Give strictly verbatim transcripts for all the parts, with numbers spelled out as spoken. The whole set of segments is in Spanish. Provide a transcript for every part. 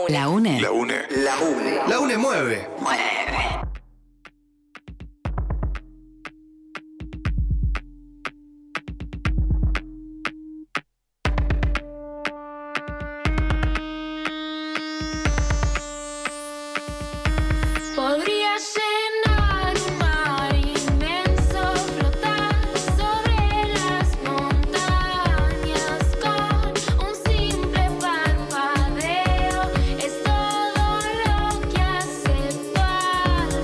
La UNE. La UNE. La UNE. La UNE mueve. Mueve. Podría llenar un mar inmenso, flotar sobre las montañas con un simple parpadeo. Es todo lo que hace falta.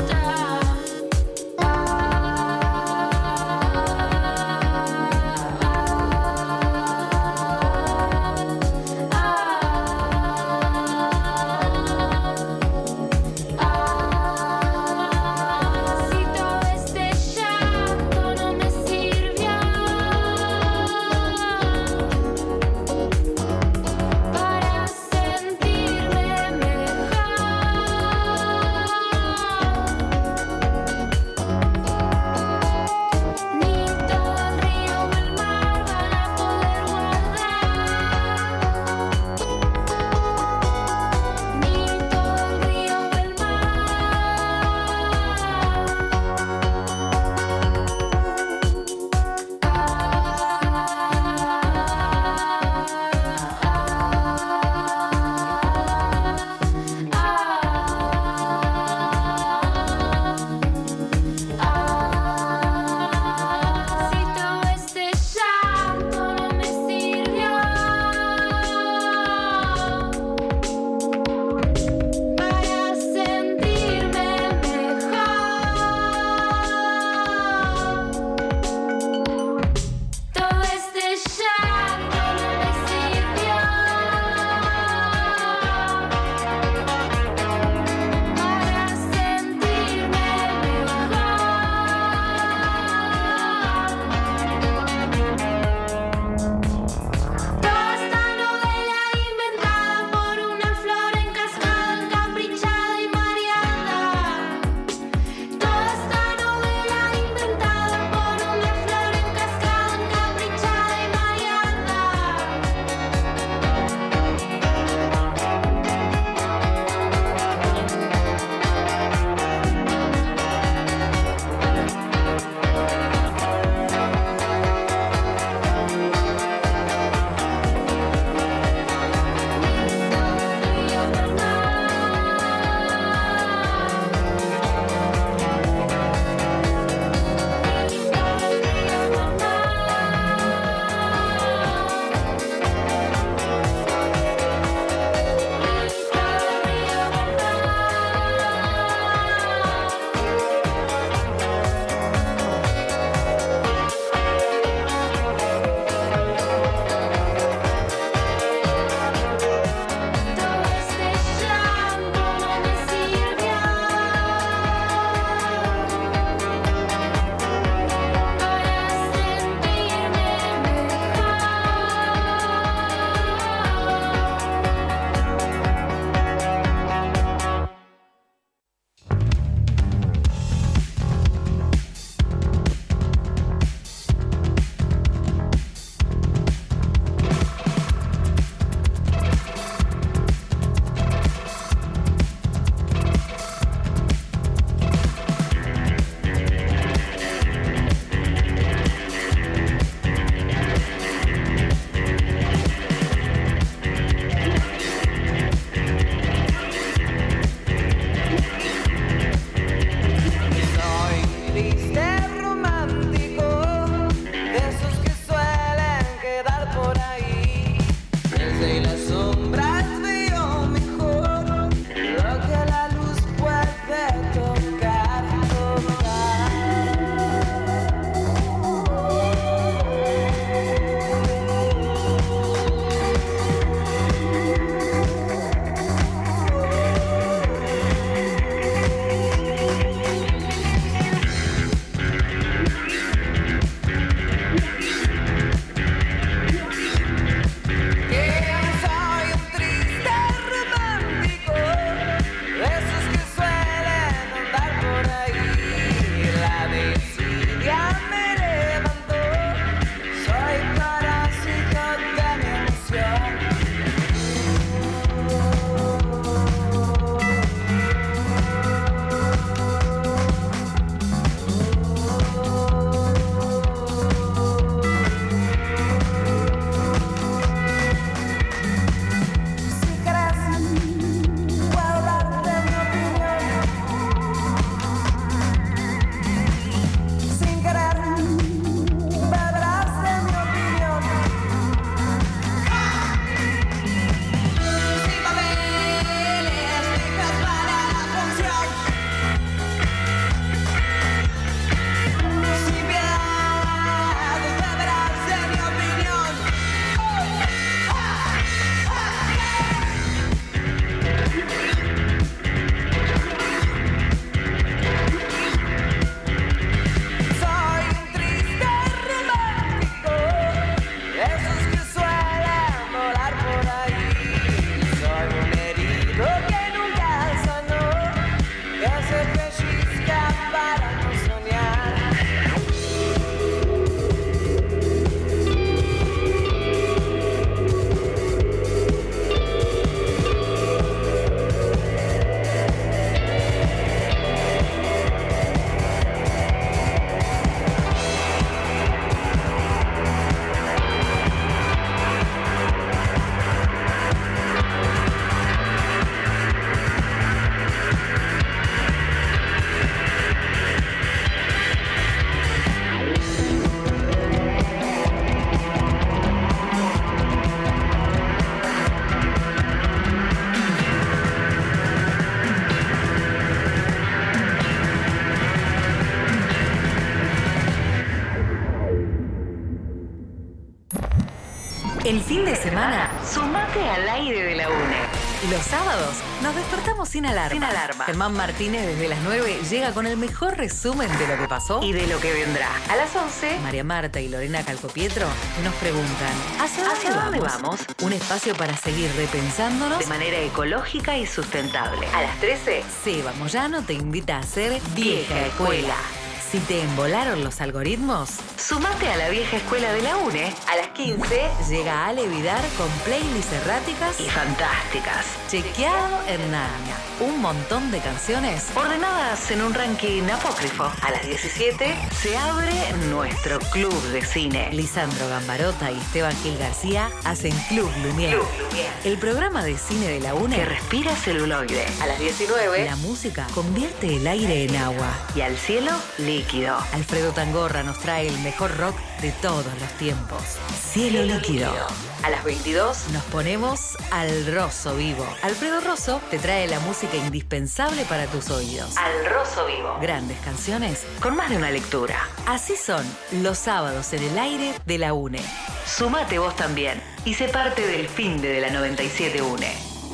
El fin de semana, sumate al aire de la UNE. Los sábados nos despertamos sin alarma. Sin alarma. Germán Martínez desde las nueve llega con el mejor resumen de lo que pasó y de lo que vendrá. A las once, María Marta y Lorena Calcopietro nos preguntan ¿hacia dónde, ¿Hacia dónde vamos? vamos? Un espacio para seguir repensándonos de manera ecológica y sustentable. A las trece, Seba Moyano te invita a hacer Vieja Escuela. Si te embolaron los algoritmos, sumate a la vieja escuela de la UNE. A las quince llega Ale Vidar con playlists erráticas y fantásticas. Chequeado en Narnia. Un montón de canciones ordenadas en un ranking apócrifo. A las diecisiete se abre nuestro club de cine. Lisandro Gambarota y Esteban Gil García hacen Club Lumière. Club Lumière. El programa de cine de la UNE que respira celuloide. A las diecinueve, la música convierte el aire en agua y al cielo líquido. Alfredo Tangorra nos trae el mejor rock de todos los tiempos. Cielo, Cielo líquido. líquido. A las veintidós nos ponemos al Rosso Vivo. Alfredo Rosso te trae la música indispensable para tus oídos. Al Rosso Vivo. Grandes canciones con más de una lectura. Así son los sábados en el aire de la UNE. Sumate vos también y sé parte del fin de la noventa y siete UNE.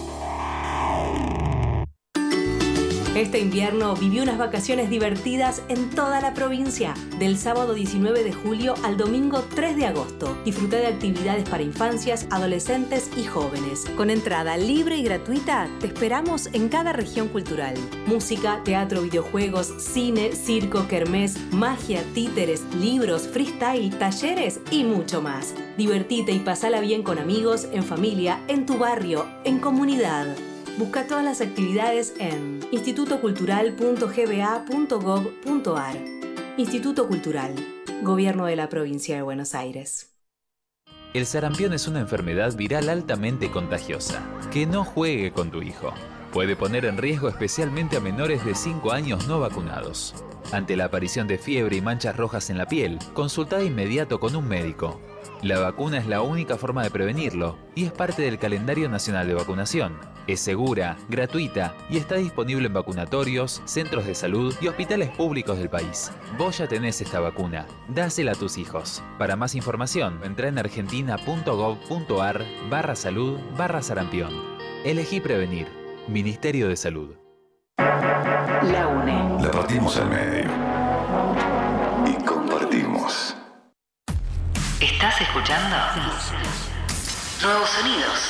Este invierno viví unas vacaciones divertidas en toda la provincia. Del sábado diecinueve de julio al domingo tres de agosto. Disfruté de actividades para infancias, adolescentes y jóvenes. Con entrada libre y gratuita, te esperamos en cada región cultural. Música, teatro, videojuegos, cine, circo, kermés, magia, títeres, libros, freestyle, talleres y mucho más. Divertite y pasala bien con amigos, en familia, en tu barrio, en comunidad. Busca todas las actividades en instituto cultural punto g b a punto gov punto a r. Instituto Cultural, Gobierno de la Provincia de Buenos Aires. El sarampión es una enfermedad viral altamente contagiosa. Que no juegue con tu hijo. Puede poner en riesgo especialmente a menores de cinco años no vacunados. Ante la aparición de fiebre y manchas rojas en la piel, consulta de inmediato con un médico. La vacuna es la única forma de prevenirlo y es parte del calendario nacional de vacunación. Es segura, gratuita y está disponible en vacunatorios, centros de salud y hospitales públicos del país. Vos ya tenés esta vacuna, dásela a tus hijos. Para más información, entra en argentina punto gov punto a r barra salud barra sarampión. Elegí prevenir. Ministerio de Salud. La UNE. La partimos al medio. Y compartimos. ¿Estás escuchando? Nuevos sonidos.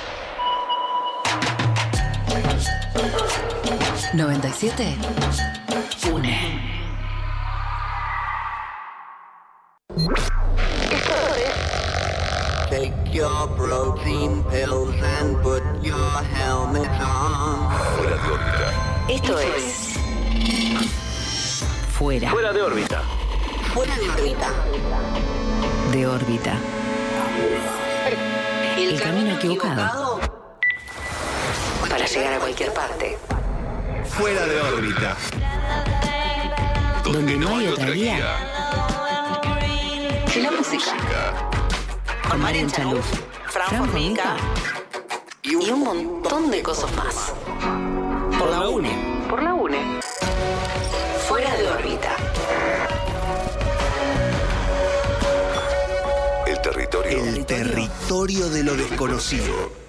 noventa y siete UNE. Take your protein pills and put your helmet on. Fuera de órbita. Esto es Fuera. Fuera de órbita. Fuera de órbita. De órbita. El, El camino equivocado. Para llegar a cualquier parte. Fuera de órbita. Donde no hay otra guía. La música. Con Marian Chaluf, Fran Formica y un montón de cosas más. Por la UNE. Por la UNE. Fuera de órbita. El territorio. El territorio de lo desconocido.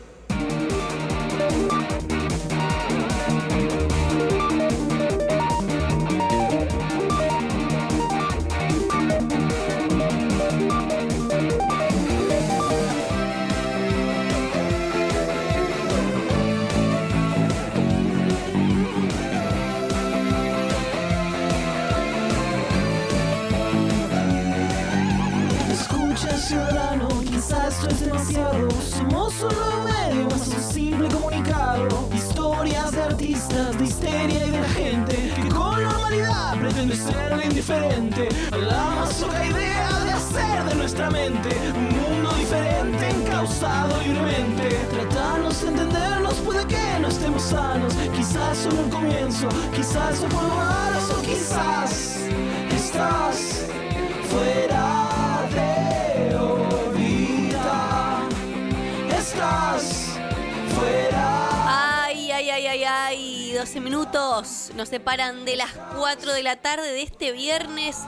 Ciudadano, quizás esto es demasiado. Somos un nuevo medio, más un simple comunicado. Historias de artistas, de histeria y de la gente que con normalidad pretende ser indiferente a la más loca idea de hacer de nuestra mente un mundo diferente, encauzado libremente. Tratarnos de entendernos, puede que no estemos sanos. Quizás solo un comienzo, quizás no puedo más, o quizás estás fuera de órbita. Estás fuera. Ay, ay, ay, ay, ay. doce minutos nos separan de las cuatro de la tarde de este viernes.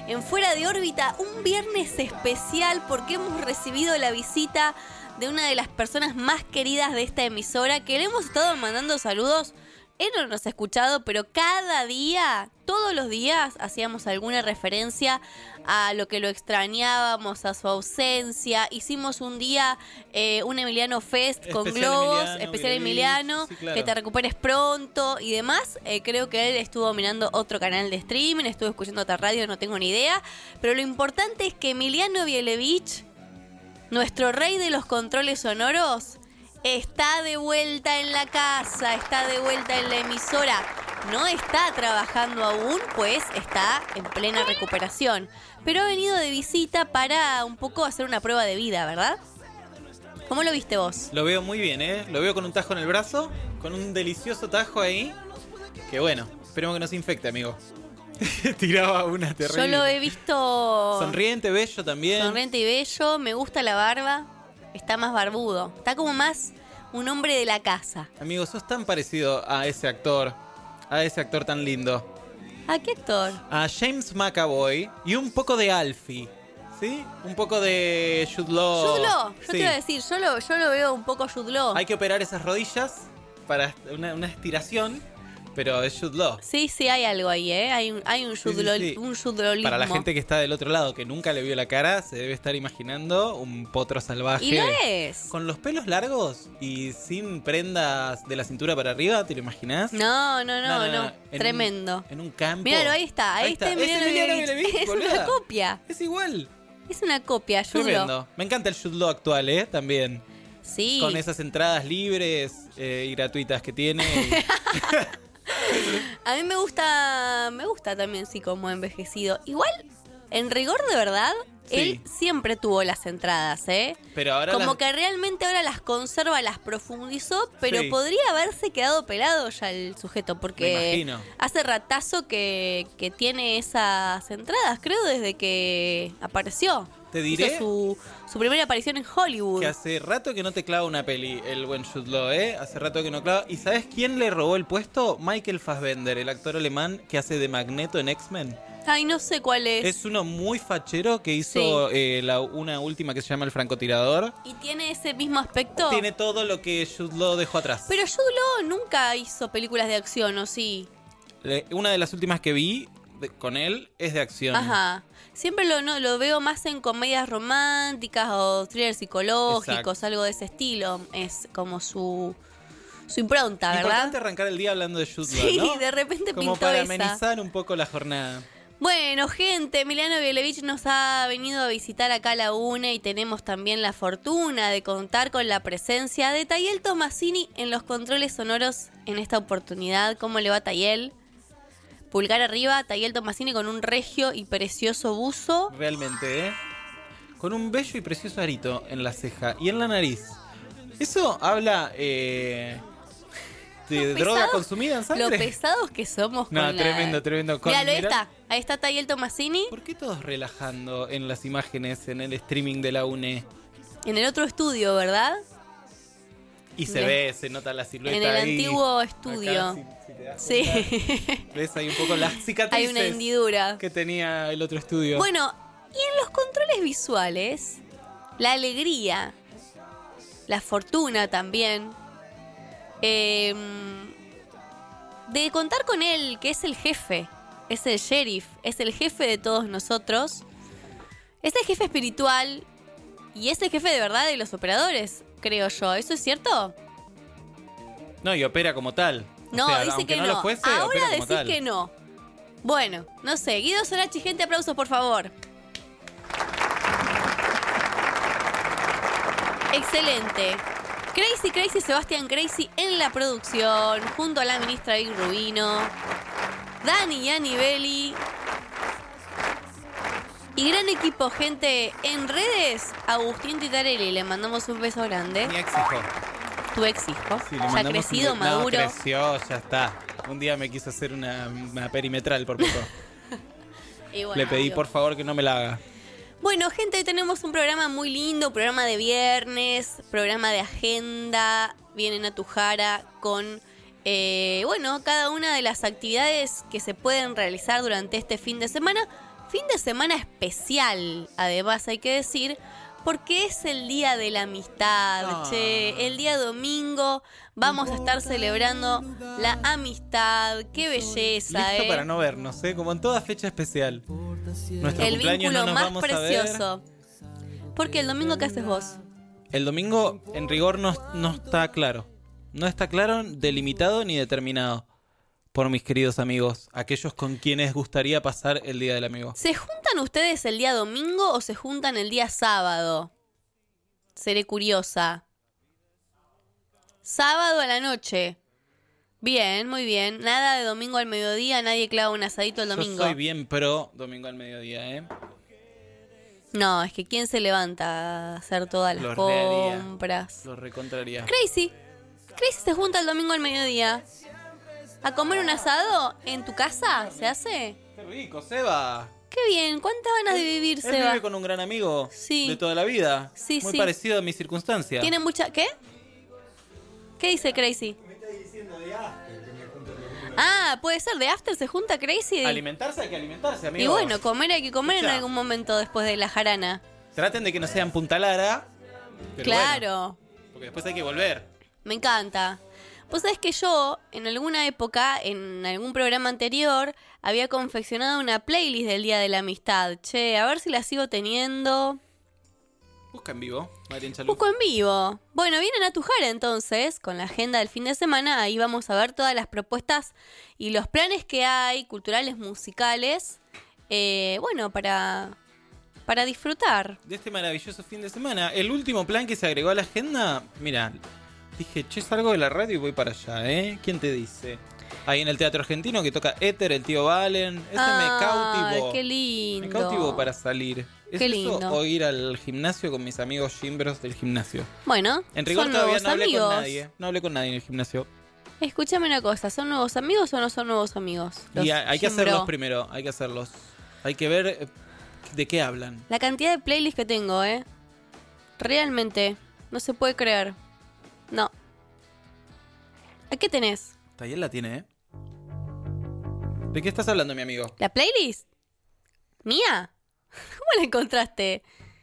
en Fuera de Órbita, un viernes especial porque hemos recibido la visita de una de las personas más queridas de esta emisora, que le hemos estado mandando saludos. Él no nos ha escuchado, pero cada día, todos los días, hacíamos alguna referencia a lo que lo extrañábamos, a su ausencia. Hicimos un día eh, un Emiliano Fest con Especial globos, Emiliano, especial Vilevich, Emiliano, sí, claro. que te recuperes pronto y demás. Eh, creo que él estuvo mirando otro canal de streaming, estuvo escuchando otra radio, no tengo ni idea. Pero lo importante es que Emiliano Vilevich, nuestro rey de los controles sonoros, está de vuelta en la casa, está de vuelta en la emisora. No está trabajando aún, pues está en plena recuperación. Pero ha venido de visita para un poco hacer una prueba de vida, ¿verdad? ¿Cómo lo viste vos? Lo veo muy bien, ¿eh? Lo veo con un tajo en el brazo, con un delicioso tajo ahí. Que bueno, esperemos que no se infecte, amigo. Tiraba una terrible. Yo lo he visto Sonriente, bello también. sonriente y bello, me gusta la barba. Está más barbudo, está como más un hombre de la casa. Amigo, sos tan parecido a ese actor, a ese actor tan lindo. ¿A qué actor? A James McAvoy y un poco de Alfie, ¿sí? Un poco de Jude Law. Jude Law, yo Sí. te iba a decir, yo lo, yo lo veo un poco Jude Law. Hay que operar esas rodillas para una, una estiración, pero es Jude Law. Sí, sí, hay algo ahí, ¿eh? Hay un, hay un Sí, sí, Jude Law- sí. un Jude Lawlismo. Para la gente que está del otro lado, que nunca le vio la cara, se debe estar imaginando un potro salvaje. Y lo es. Con los pelos largos y sin prendas de la cintura para arriba, ¿te lo imaginás? No, no, no, no. En Tremendo. Un, en un campo. Míralo, ahí está. Ahí, está, Es Emiliano Emiliano Vilevich. Vilevich, Es una boluda. copia. Es igual. Es una copia, Jude Law. Tremendo. Me encanta el Jude Law actual, ¿eh? También. Sí. Con esas entradas libres eh, y gratuitas que tiene. y- A mí me gusta, me gusta también, sí, como ha envejecido. Igual, en rigor de verdad, Sí. él siempre tuvo las entradas, ¿eh? Pero ahora Como las- que realmente ahora las conserva, las profundizó, pero Sí. podría haberse quedado pelado ya el sujeto, Me porque imagino. hace ratazo que, que tiene esas entradas, creo, desde que apareció. Te diré Hizo su, su primera aparición en Hollywood. que hace rato que no te clava una peli el buen Jude Law, ¿eh? Hace rato que no clava. ¿Y sabes quién le robó el puesto? Michael Fassbender, el actor alemán que hace de Magneto en X-Men. Ay, no sé cuál es. Es uno muy fachero que hizo Sí. eh, la, una última que se llama El francotirador. ¿Y tiene ese mismo aspecto? Tiene todo lo que Jude Law dejó atrás. Pero Jude Law nunca hizo películas de acción, ¿o sí? Le- Una de las últimas que vi de- con él es de acción. Ajá. Siempre lo, no, lo veo más en comedias románticas o thrillers psicológicos, Exacto. algo de ese estilo. Es como su, su impronta, ¿verdad? Importante arrancar el día hablando de Jude Law, Sí, ¿no? de repente Como pintó para esa. amenizar un poco la jornada. Bueno, gente, Emiliano Vilevich nos ha venido a visitar acá a la UNE y tenemos también la fortuna de contar con la presencia de Tayel Tomasini en los controles sonoros en esta oportunidad. ¿Cómo le va, Tayel? Pulgar arriba, Tayel Tomasini con un regio y precioso buzo. Realmente, ¿eh? Con un bello y precioso arito en la ceja y en la nariz. Eso habla eh, de Lo droga pesado- consumida en sangre. Lo pesados que somos No, con la- tremendo, tremendo. Con- Míralo, ahí mirá- está. Ahí está Tayel Tomasini. ¿Por qué todos relajando en las imágenes, en el streaming de la UNE? En el otro estudio, ¿verdad? Y se Ne- ve, se nota la silueta En el ahí. antiguo Acá, estudio. si- si te das Sí. cuenta, ves ahí un poco las cicatrices Hay una hendidura. que tenía el otro estudio. Bueno, y en los controles visuales, la alegría, la fortuna también, eh, de contar con él, que es el jefe, es el sheriff, es el jefe de todos nosotros, es el jefe espiritual y es el jefe de verdad de los operadores, creo yo. ¿Eso es cierto? No, y opera como tal. O No, sea, dice aunque que no. no. lo fuese, Ahora opera como decís tal. que no. Bueno, no sé. Guido Sorachi, gente, aplausos, por favor. Excelente. Crazy, Crazy, Sebastián Crazy en la producción, junto a la ministra Vic Rubino, Dani Yanibelli. Y gran equipo, gente, en redes, Agustín Titarelli, le mandamos un beso grande. Mi ex hijo. Tu ex hijo, Sí, le ya mandamos crecido, un- maduro. No, creció, ya está. Un día me quiso hacer una, una perimetral por poco. Y bueno, Le pedí digo, por favor que no me la haga. Bueno, gente, hoy tenemos un programa muy lindo, programa de viernes, programa de agenda, vienen a Tujara con, eh, bueno, cada una de las actividades que se pueden realizar durante este fin de semana. Fin de semana especial, además hay que decir, porque es el día de la amistad, Ah. che. El día domingo vamos a estar celebrando la amistad. Qué belleza, Listo eh. para no vernos, ¿eh? Como en toda fecha especial. Nuestro El cumpleaños vínculo no nos más vamos a ver. precioso. Porque el domingo, ¿qué haces vos? El domingo, en rigor, no, no está claro. No está claro, delimitado ni determinado. Por mis queridos amigos, aquellos con quienes gustaría pasar el Día del Amigo. ¿Se juntan ustedes el día domingo o se juntan el día sábado? Seré curiosa. Sábado a la noche. Bien, muy bien. Nada de domingo al mediodía, nadie clava un asadito el domingo. Yo soy bien pro domingo al mediodía, ¿eh? No, es que ¿quién se levanta a hacer todas las Los reharía. compras? Lo recontraría. Crazy. Crazy se junta el domingo al mediodía. ¿A comer un asado en tu casa? ¿Se hace? Qué rico, Seba. Qué bien. ¿Cuántas ganas de vivir, Él Seba? vive con un gran amigo Sí. de toda la vida. Sí, Muy sí. parecido a mi circunstancia. ¿Tiene mucha... ¿Qué? ¿Qué dice Crazy? Ah, puede ser. ¿De After se junta Crazy? Alimentarse hay que alimentarse, amigos. Y bueno, comer hay que comer en Escuchá. algún momento después de la jarana. Traten de que no sean Punta Lara. pero Claro. bueno, porque después hay que volver. Me encanta. Vos sabés que yo, en alguna época, en algún programa anterior, había confeccionado una playlist del Día de la Amistad. Che, a ver si la sigo teniendo. Busca en vivo, Marian Chalú. Busco en vivo. Bueno, vienen a Tujar entonces, con la agenda del fin de semana. Ahí vamos a ver todas las propuestas y los planes que hay, culturales, musicales. Eh, bueno, para, para disfrutar. De este maravilloso fin de semana. El último plan que se agregó a la agenda, mira, dije, che, salgo de la radio y voy para allá, ¿eh? ¿Quién te dice? Ahí en el Teatro Argentino que toca Éter, el tío Valen. Ese Ay, me cautivó. qué lindo. Me cautivó para salir. ¿Es Qué eso lindo. o ir al gimnasio con mis amigos gimbros del gimnasio? Bueno, En rigor son todavía nuevos no hablé amigos. con nadie. No hablé con nadie en el gimnasio. Escúchame una cosa, ¿son nuevos amigos o no son nuevos amigos? Los Y hay, hay que Jimbro. hacerlos primero, hay que hacerlos. Hay que ver eh, de qué hablan. La cantidad de playlists que tengo, ¿eh? Realmente, no se puede creer. No. ¿A qué tenés? Tayel la tiene, ¿eh? ¿De qué estás hablando, mi amigo? ¿La playlist? ¿Mía? ¿Cómo la encontraste?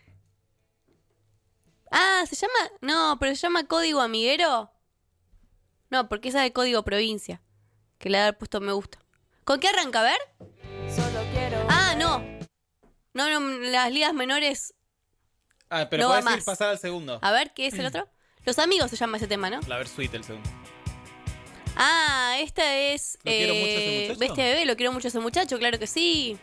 Ah, ¿se llama? No, pero se llama Código Amiguero. No, porque esa es de Código Provincia. Que le ha puesto me gusta. ¿Con qué arranca? A ver. Solo quiero. Ah, no. No, no, las ligas menores. Ah, pero No va puedes ir más. pasar al segundo. A ver, ¿qué es el otro? Los amigos se llama ese tema, ¿no? La Versuit, el segundo. Ah, esta es. ¿Lo quiero mucho ese eh, muchacho? Bestia Bebé, lo quiero mucho ese muchacho, claro que sí.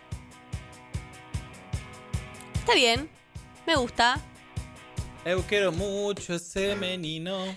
Está bien. Me gusta. Eu quiero mucho ese menino.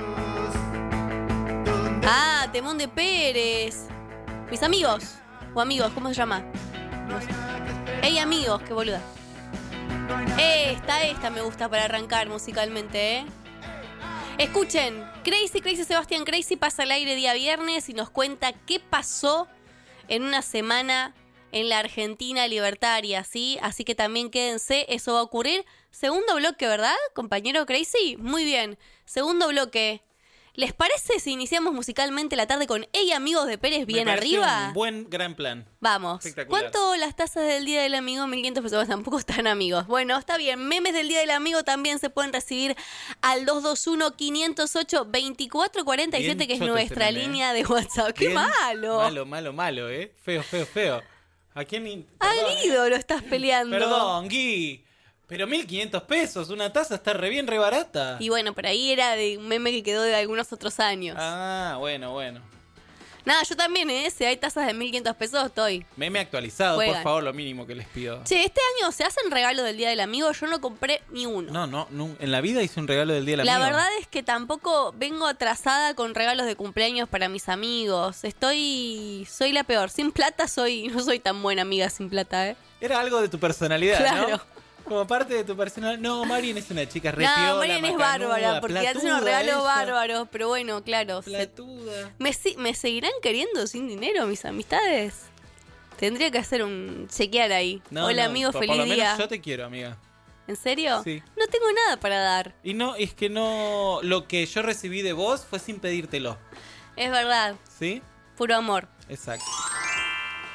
Ah, Temón de Pérez. Mis amigos. O amigos, ¿cómo se llama? No sé. Ey, amigos, qué boluda. Esta, esta me gusta para arrancar musicalmente, ¿eh? Escuchen, Crazy, Crazy Sebastián Crazy pasa al aire día viernes y nos cuenta qué pasó en una semana en la Argentina libertaria, ¿sí? Así que también quédense, eso va a ocurrir. Segundo bloque, ¿verdad, compañero Crazy? Muy bien, segundo bloque. ¿Les parece si iniciamos musicalmente la tarde con Ey, amigos de Pérez bien Me parece arriba? Un buen gran plan. Vamos. Espectacular. ¿Cuánto las tasas del Día del Amigo? mil quinientos pesos. Tampoco están amigos. Bueno, está bien. Memes del Día del Amigo también se pueden recibir al dos dos uno, quinientos ocho, veinticuatro cuarenta y siete, Bien que es choto nuestra ese meme, ¿eh? línea de WhatsApp. ¡Qué Bien malo! Malo, malo, malo, ¿eh? Feo, feo, feo. ¿A quién? in- Al Perdón, ¿eh? ídolo estás peleando. Perdón, Gui. Pero mil quinientos pesos, una taza está re bien, re barata. Y bueno, por ahí era de un meme que quedó de algunos otros años. Ah, bueno, bueno. Nada, yo también, ¿eh? Si hay tasas de mil quinientos pesos, estoy. Meme actualizado, Juegan. por favor, lo mínimo que les pido. Che, este año se hacen regalos del Día del Amigo. Yo no compré ni uno. No, no, no, en la vida hice un regalo del día del La amigo. verdad es que tampoco vengo atrasada con regalos de cumpleaños para mis amigos. Estoy... Soy la peor. Sin plata soy... No soy tan buena amiga sin plata, ¿eh? Era algo de tu personalidad, Claro. ¿no? Como parte de tu personalidad. No, Marian es una chica re No, piola, Marian es macanuda, bárbara, porque hace platuda unos regalos ella. bárbaros. Pero bueno, claro. se- Platuda. ¿Me, si- ¿Me seguirán queriendo sin dinero mis amistades? Tendría que hacer un chequear ahí. No, Hola, no, amigo, por, feliz por lo menos día. yo te quiero, amiga. ¿En serio? Sí. No tengo nada para dar. Y no, es que no. Lo que yo recibí de vos fue sin pedírtelo. Es verdad. ¿Sí? Puro amor. Exacto.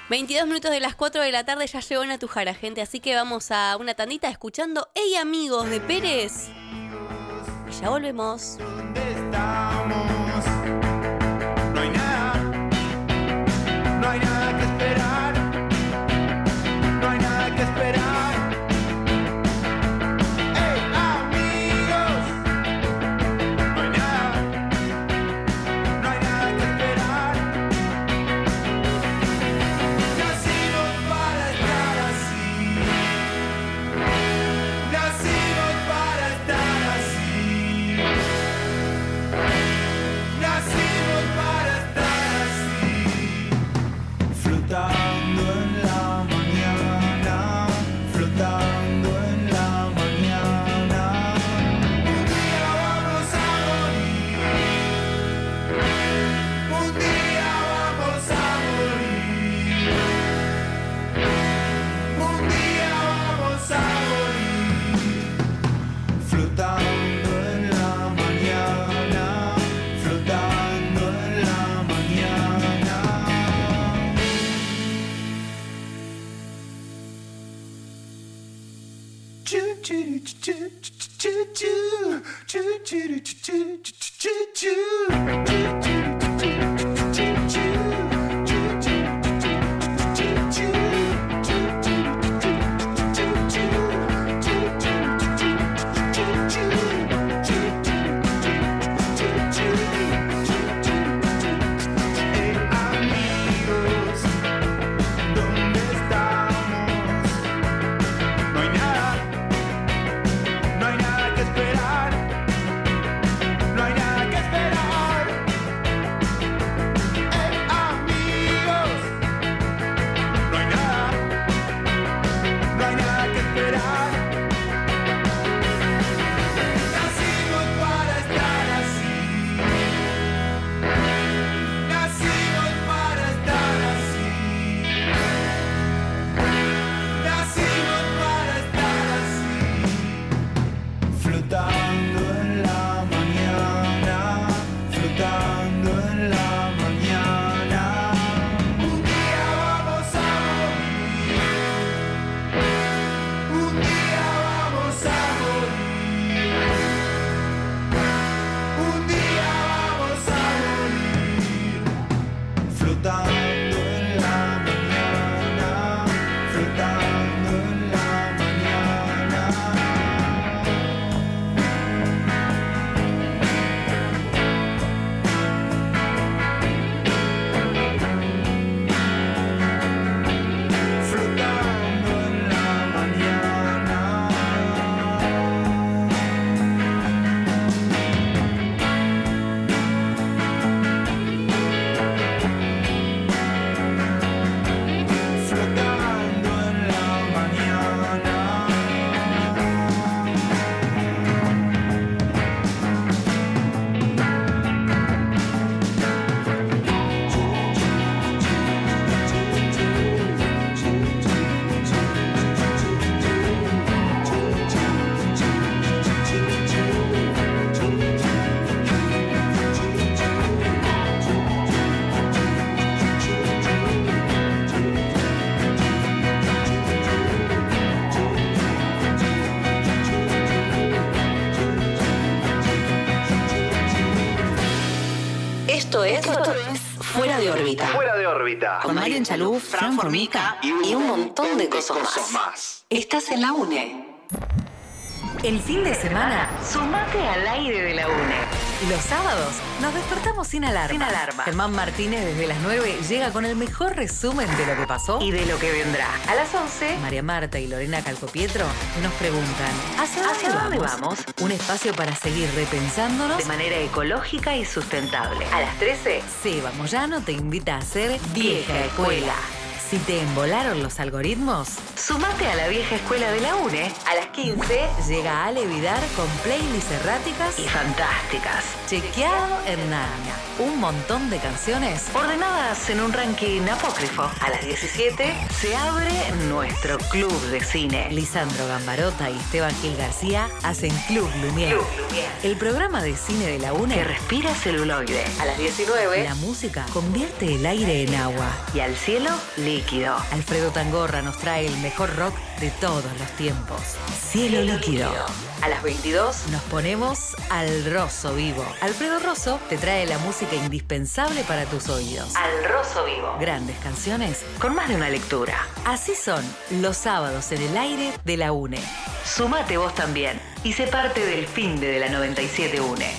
veintidós minutos de las cuatro de la tarde, ya llegó Natujara, gente. Así que vamos a una tandita escuchando Hey Amigos de Pérez. Y ya volvemos. ¿Dónde estamos? No hay nada, no hay nada que esperar, no hay nada que esperar. Hey amigos, no hay nada, no hay nada que esperar. Nacimos para estar así, nacimos para estar así, nacimos para estar así. Flotando en la mañana, flotando en la mañana. Un día vamos a morir, un día vamos a morir, un día vamos a morir. Flotando en la mañana, flotando en la mañana. Choo choo choo choo choo choo choo choo choo choo choo. Hey amigos, ¿dónde estamos? No hay nada, no hay nada que esperar, no hay nada que esperar. Hey amigos, no hay nada, no hay nada que esperar. Nacimos para estar así, nacimos para estar así, nacimos para estar así. Flotando en la mañana, flotando en la mañana. Un día vamos a morir, un día vamos a morir, un día vamos a morir. Flotando en la mañana, flotando en la mañana. Flotando en la mañana. Flotando en la mañana. Esto es, esto es Fuera de órbita. Fuera de órbita. Con Marian Chaluf, Fran Formica y un montón de cosas más. Estás en la UNE. El fin de semana, sumate al aire de la UNE. Los sábados nos despertamos sin alarma. Sin alarma. Germán Martínez desde las nueve llega con el mejor resumen de lo que pasó y de lo que vendrá. A las once, María Marta y Lorena Calcopietro nos preguntan ¿hacia dónde, ¿Hacia dónde vamos? vamos? Un espacio para seguir repensándonos de manera ecológica y sustentable. A las trece, Seba Moyano te invita a hacer Vieja Escuela. Si te embolaron los algoritmos, sumate a la vieja escuela de la UNE. A las quince llega Ale Vidar con playlists erráticas y fantásticas. Chequeado en Narnia. Un montón de canciones ordenadas en un ranking apócrifo. A las diecisiete se abre nuestro club de cine. Lisandro Gambarota y Esteban Gil García hacen Club Lumière. Club Lumière. El programa de cine de la UNE que respira celuloide. A las diecinueve la música convierte el aire en agua y al cielo libre. Líquido. Alfredo Tangorra nos trae el mejor rock de todos los tiempos. Cielo Líquido. A las veintidós nos ponemos al Rosso Vivo. Alfredo Rosso te trae la música indispensable para tus oídos. Al Rosso Vivo. Grandes canciones con más de una lectura. Así son los sábados en el aire de la UNE. Sumate vos también y sé parte del finde de la noventa y siete UNE.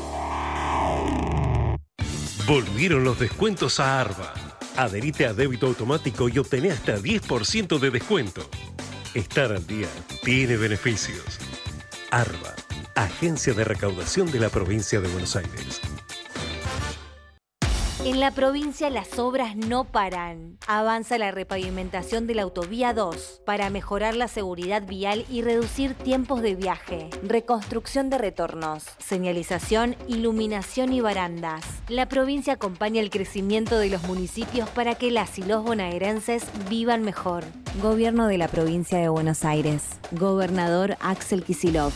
Volvieron los descuentos a Arba. Adherite a débito automático y obtené hasta diez por ciento de descuento. Estar al día tiene beneficios. Arba, Agencia de Recaudación de la Provincia de Buenos Aires. En la provincia las obras no paran. Avanza la repavimentación de la autovía dos para mejorar la seguridad vial y reducir tiempos de viaje. Reconstrucción de retornos, señalización, iluminación y barandas. La provincia acompaña el crecimiento de los municipios para que las y los bonaerenses vivan mejor. Gobierno de la provincia de Buenos Aires. Gobernador Axel Kicillof.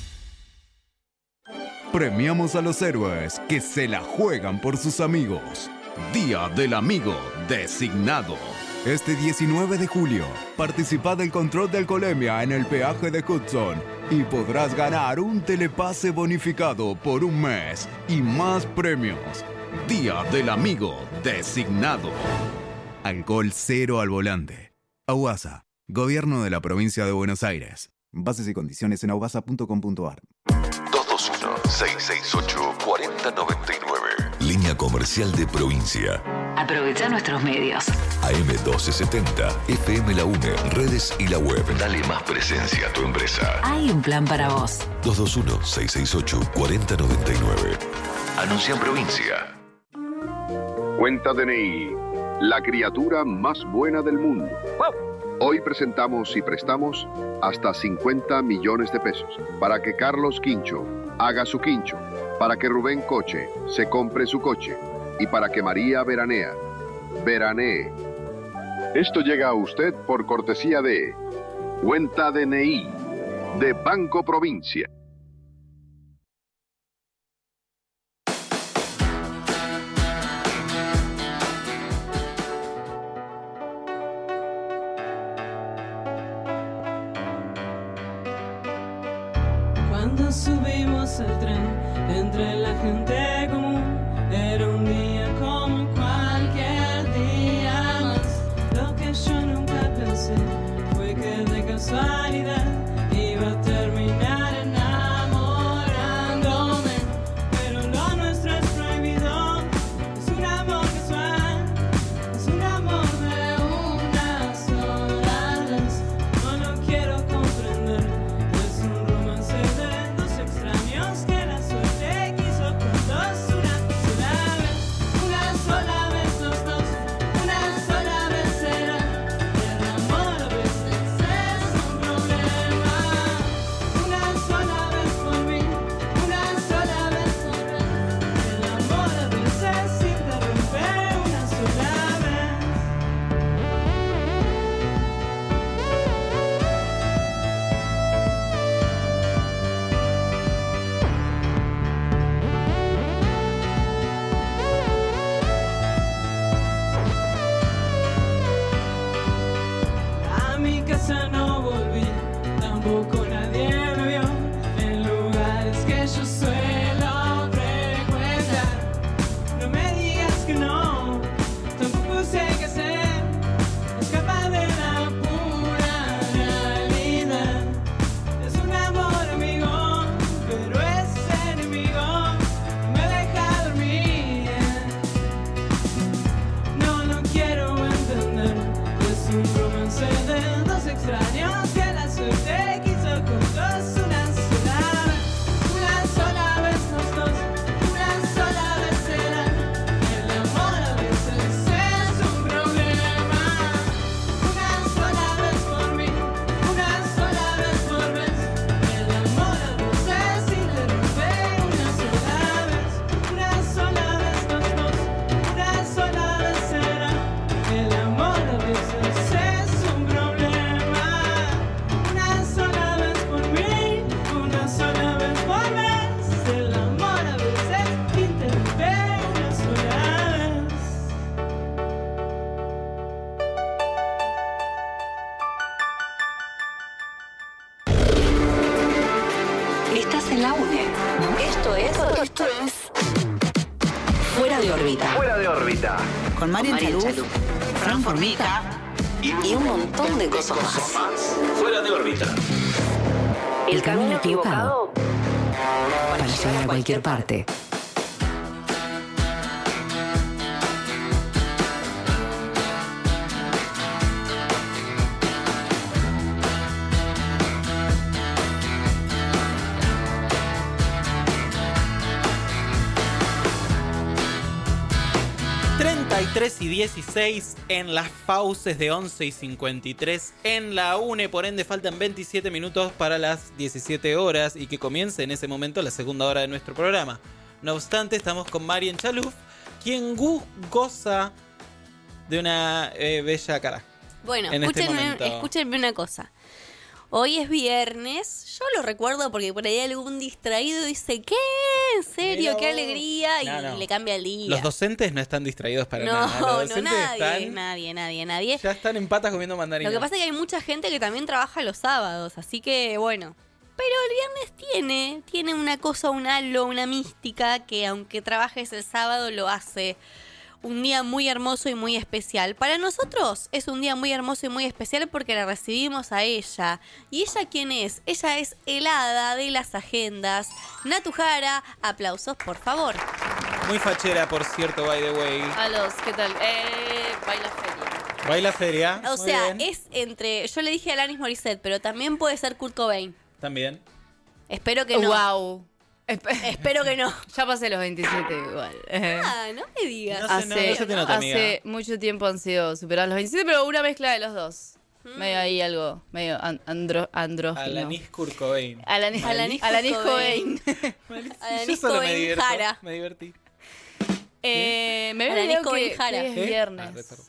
Premiamos a los héroes que se la juegan por sus amigos. Día del Amigo Designado. Este diecinueve de julio, participa del control de alcoholemia en el peaje de Hudson y podrás ganar un telepase bonificado por un mes y más premios. Día del Amigo Designado. Alcohol cero al volante. AUASA, Gobierno de la Provincia de Buenos Aires. Bases y condiciones en aubasa punto com punto ar. dos dos uno, seis seis ocho, cuatro cero nueve nueve. Línea comercial de provincia. Aprovecha nuestros medios. A M doce setenta, F M La UNE, redes y la web. Dale más presencia a tu empresa. Hay un plan para vos. dos dos uno, seis seis ocho, cuatro cero nueve nueve. Anuncia en provincia. Cuenta D N I, la criatura más buena del mundo. Hoy presentamos y prestamos hasta cincuenta millones de pesos para que Carlos Quincho haga su quincho, para que Rubén Coche se compre su coche y para que María Veranea veranee. Esto llega a usted por cortesía de Cuenta D N I de Banco Provincia. Cuando subimos al tren entre la gente común, era un día como cualquier día más. Lo que yo nunca pensé fue que de casualidad iba a terminar enamorándome. Pero lo nuestro es prohibido, es un amor casual, es un amor de una sola vez. No lo quiero comprender, es un romance de dos extraños que la suerte quiso juntos una sola vez. Una sola vez los dos, una sola vez será. El amor a veces es un problema. Una sola vez por mí, una sola vez por él. El amor a veces se interrumpe una sola vez. A mi casa no volví, tampoco nadie me vio, en lugares que yo suelo frecuentar. No me digas que no, tampoco sé qué hacer, escapa de la pura realidad. Es un amor amigo, pero es enemigo, no me deja dormir. No lo quiero entender, es un romance de dos extraños que la suerte quiso en la UNE. Esto es... Esto es... Fuera de órbita. Fuera de órbita. Con Marian Chaluf, Fran Formica y un montón de cosas más. Fuera de órbita. El camino equivocado para llegar a cualquier parte. treinta y tres y dieciséis en las fauces de once y cincuenta y tres en la UNE. Por ende, faltan veintisiete minutos para las diecisiete horas y que comience en ese momento la segunda hora de nuestro programa. No obstante, estamos con Marian Chaluf, quien gu- goza de una eh, bella cara. Bueno, en este escúchenme, momento. escúchenme una cosa. Hoy es viernes, yo lo recuerdo porque por ahí algún distraído dice, ¿qué? ¿En serio? Mirá ¡Qué vos. alegría! Y No, no. le cambia el día. Los docentes no están distraídos para no, nada. Los no, docentes nadie, están, nadie, nadie, nadie. ya están en patas comiendo mandarinas. Lo que pasa es que hay mucha gente que también trabaja los sábados, así que bueno. Pero el viernes tiene, tiene una cosa, un halo, una mística que aunque trabajes el sábado lo hace un día muy hermoso y muy especial. Para nosotros es un día muy hermoso y muy especial porque la recibimos a ella. ¿Y ella quién es? Ella es el hada de las agendas. Natu Jara, aplausos por favor. Muy fachera, por cierto, by the way. A los, ¿qué tal? Eh, baila feria. Baila feria. O muy sea, bien. es entre, yo le dije a Alanis Morissette, pero también puede ser Kurt Cobain. También. Espero que no. Wow. Espero que no. Ya pasé los veintisiete igual. Ah, no me digas. No se- hace no- no se te nota, amiga. hace mucho tiempo han sido superados los veintisiete, pero una mezcla de los dos. Medio ahí algo, medio an- andro, andrógino. Alanis Kurt Cobain. Alanis, Alanis Alanis Kurt Cobain. Alanis Yo solo me Cobain divierto. Jara. Me divertí. Eh, me había Alanis olvidado Cobain que, Jara. que es ¿Eh? viernes. Ah, retorno.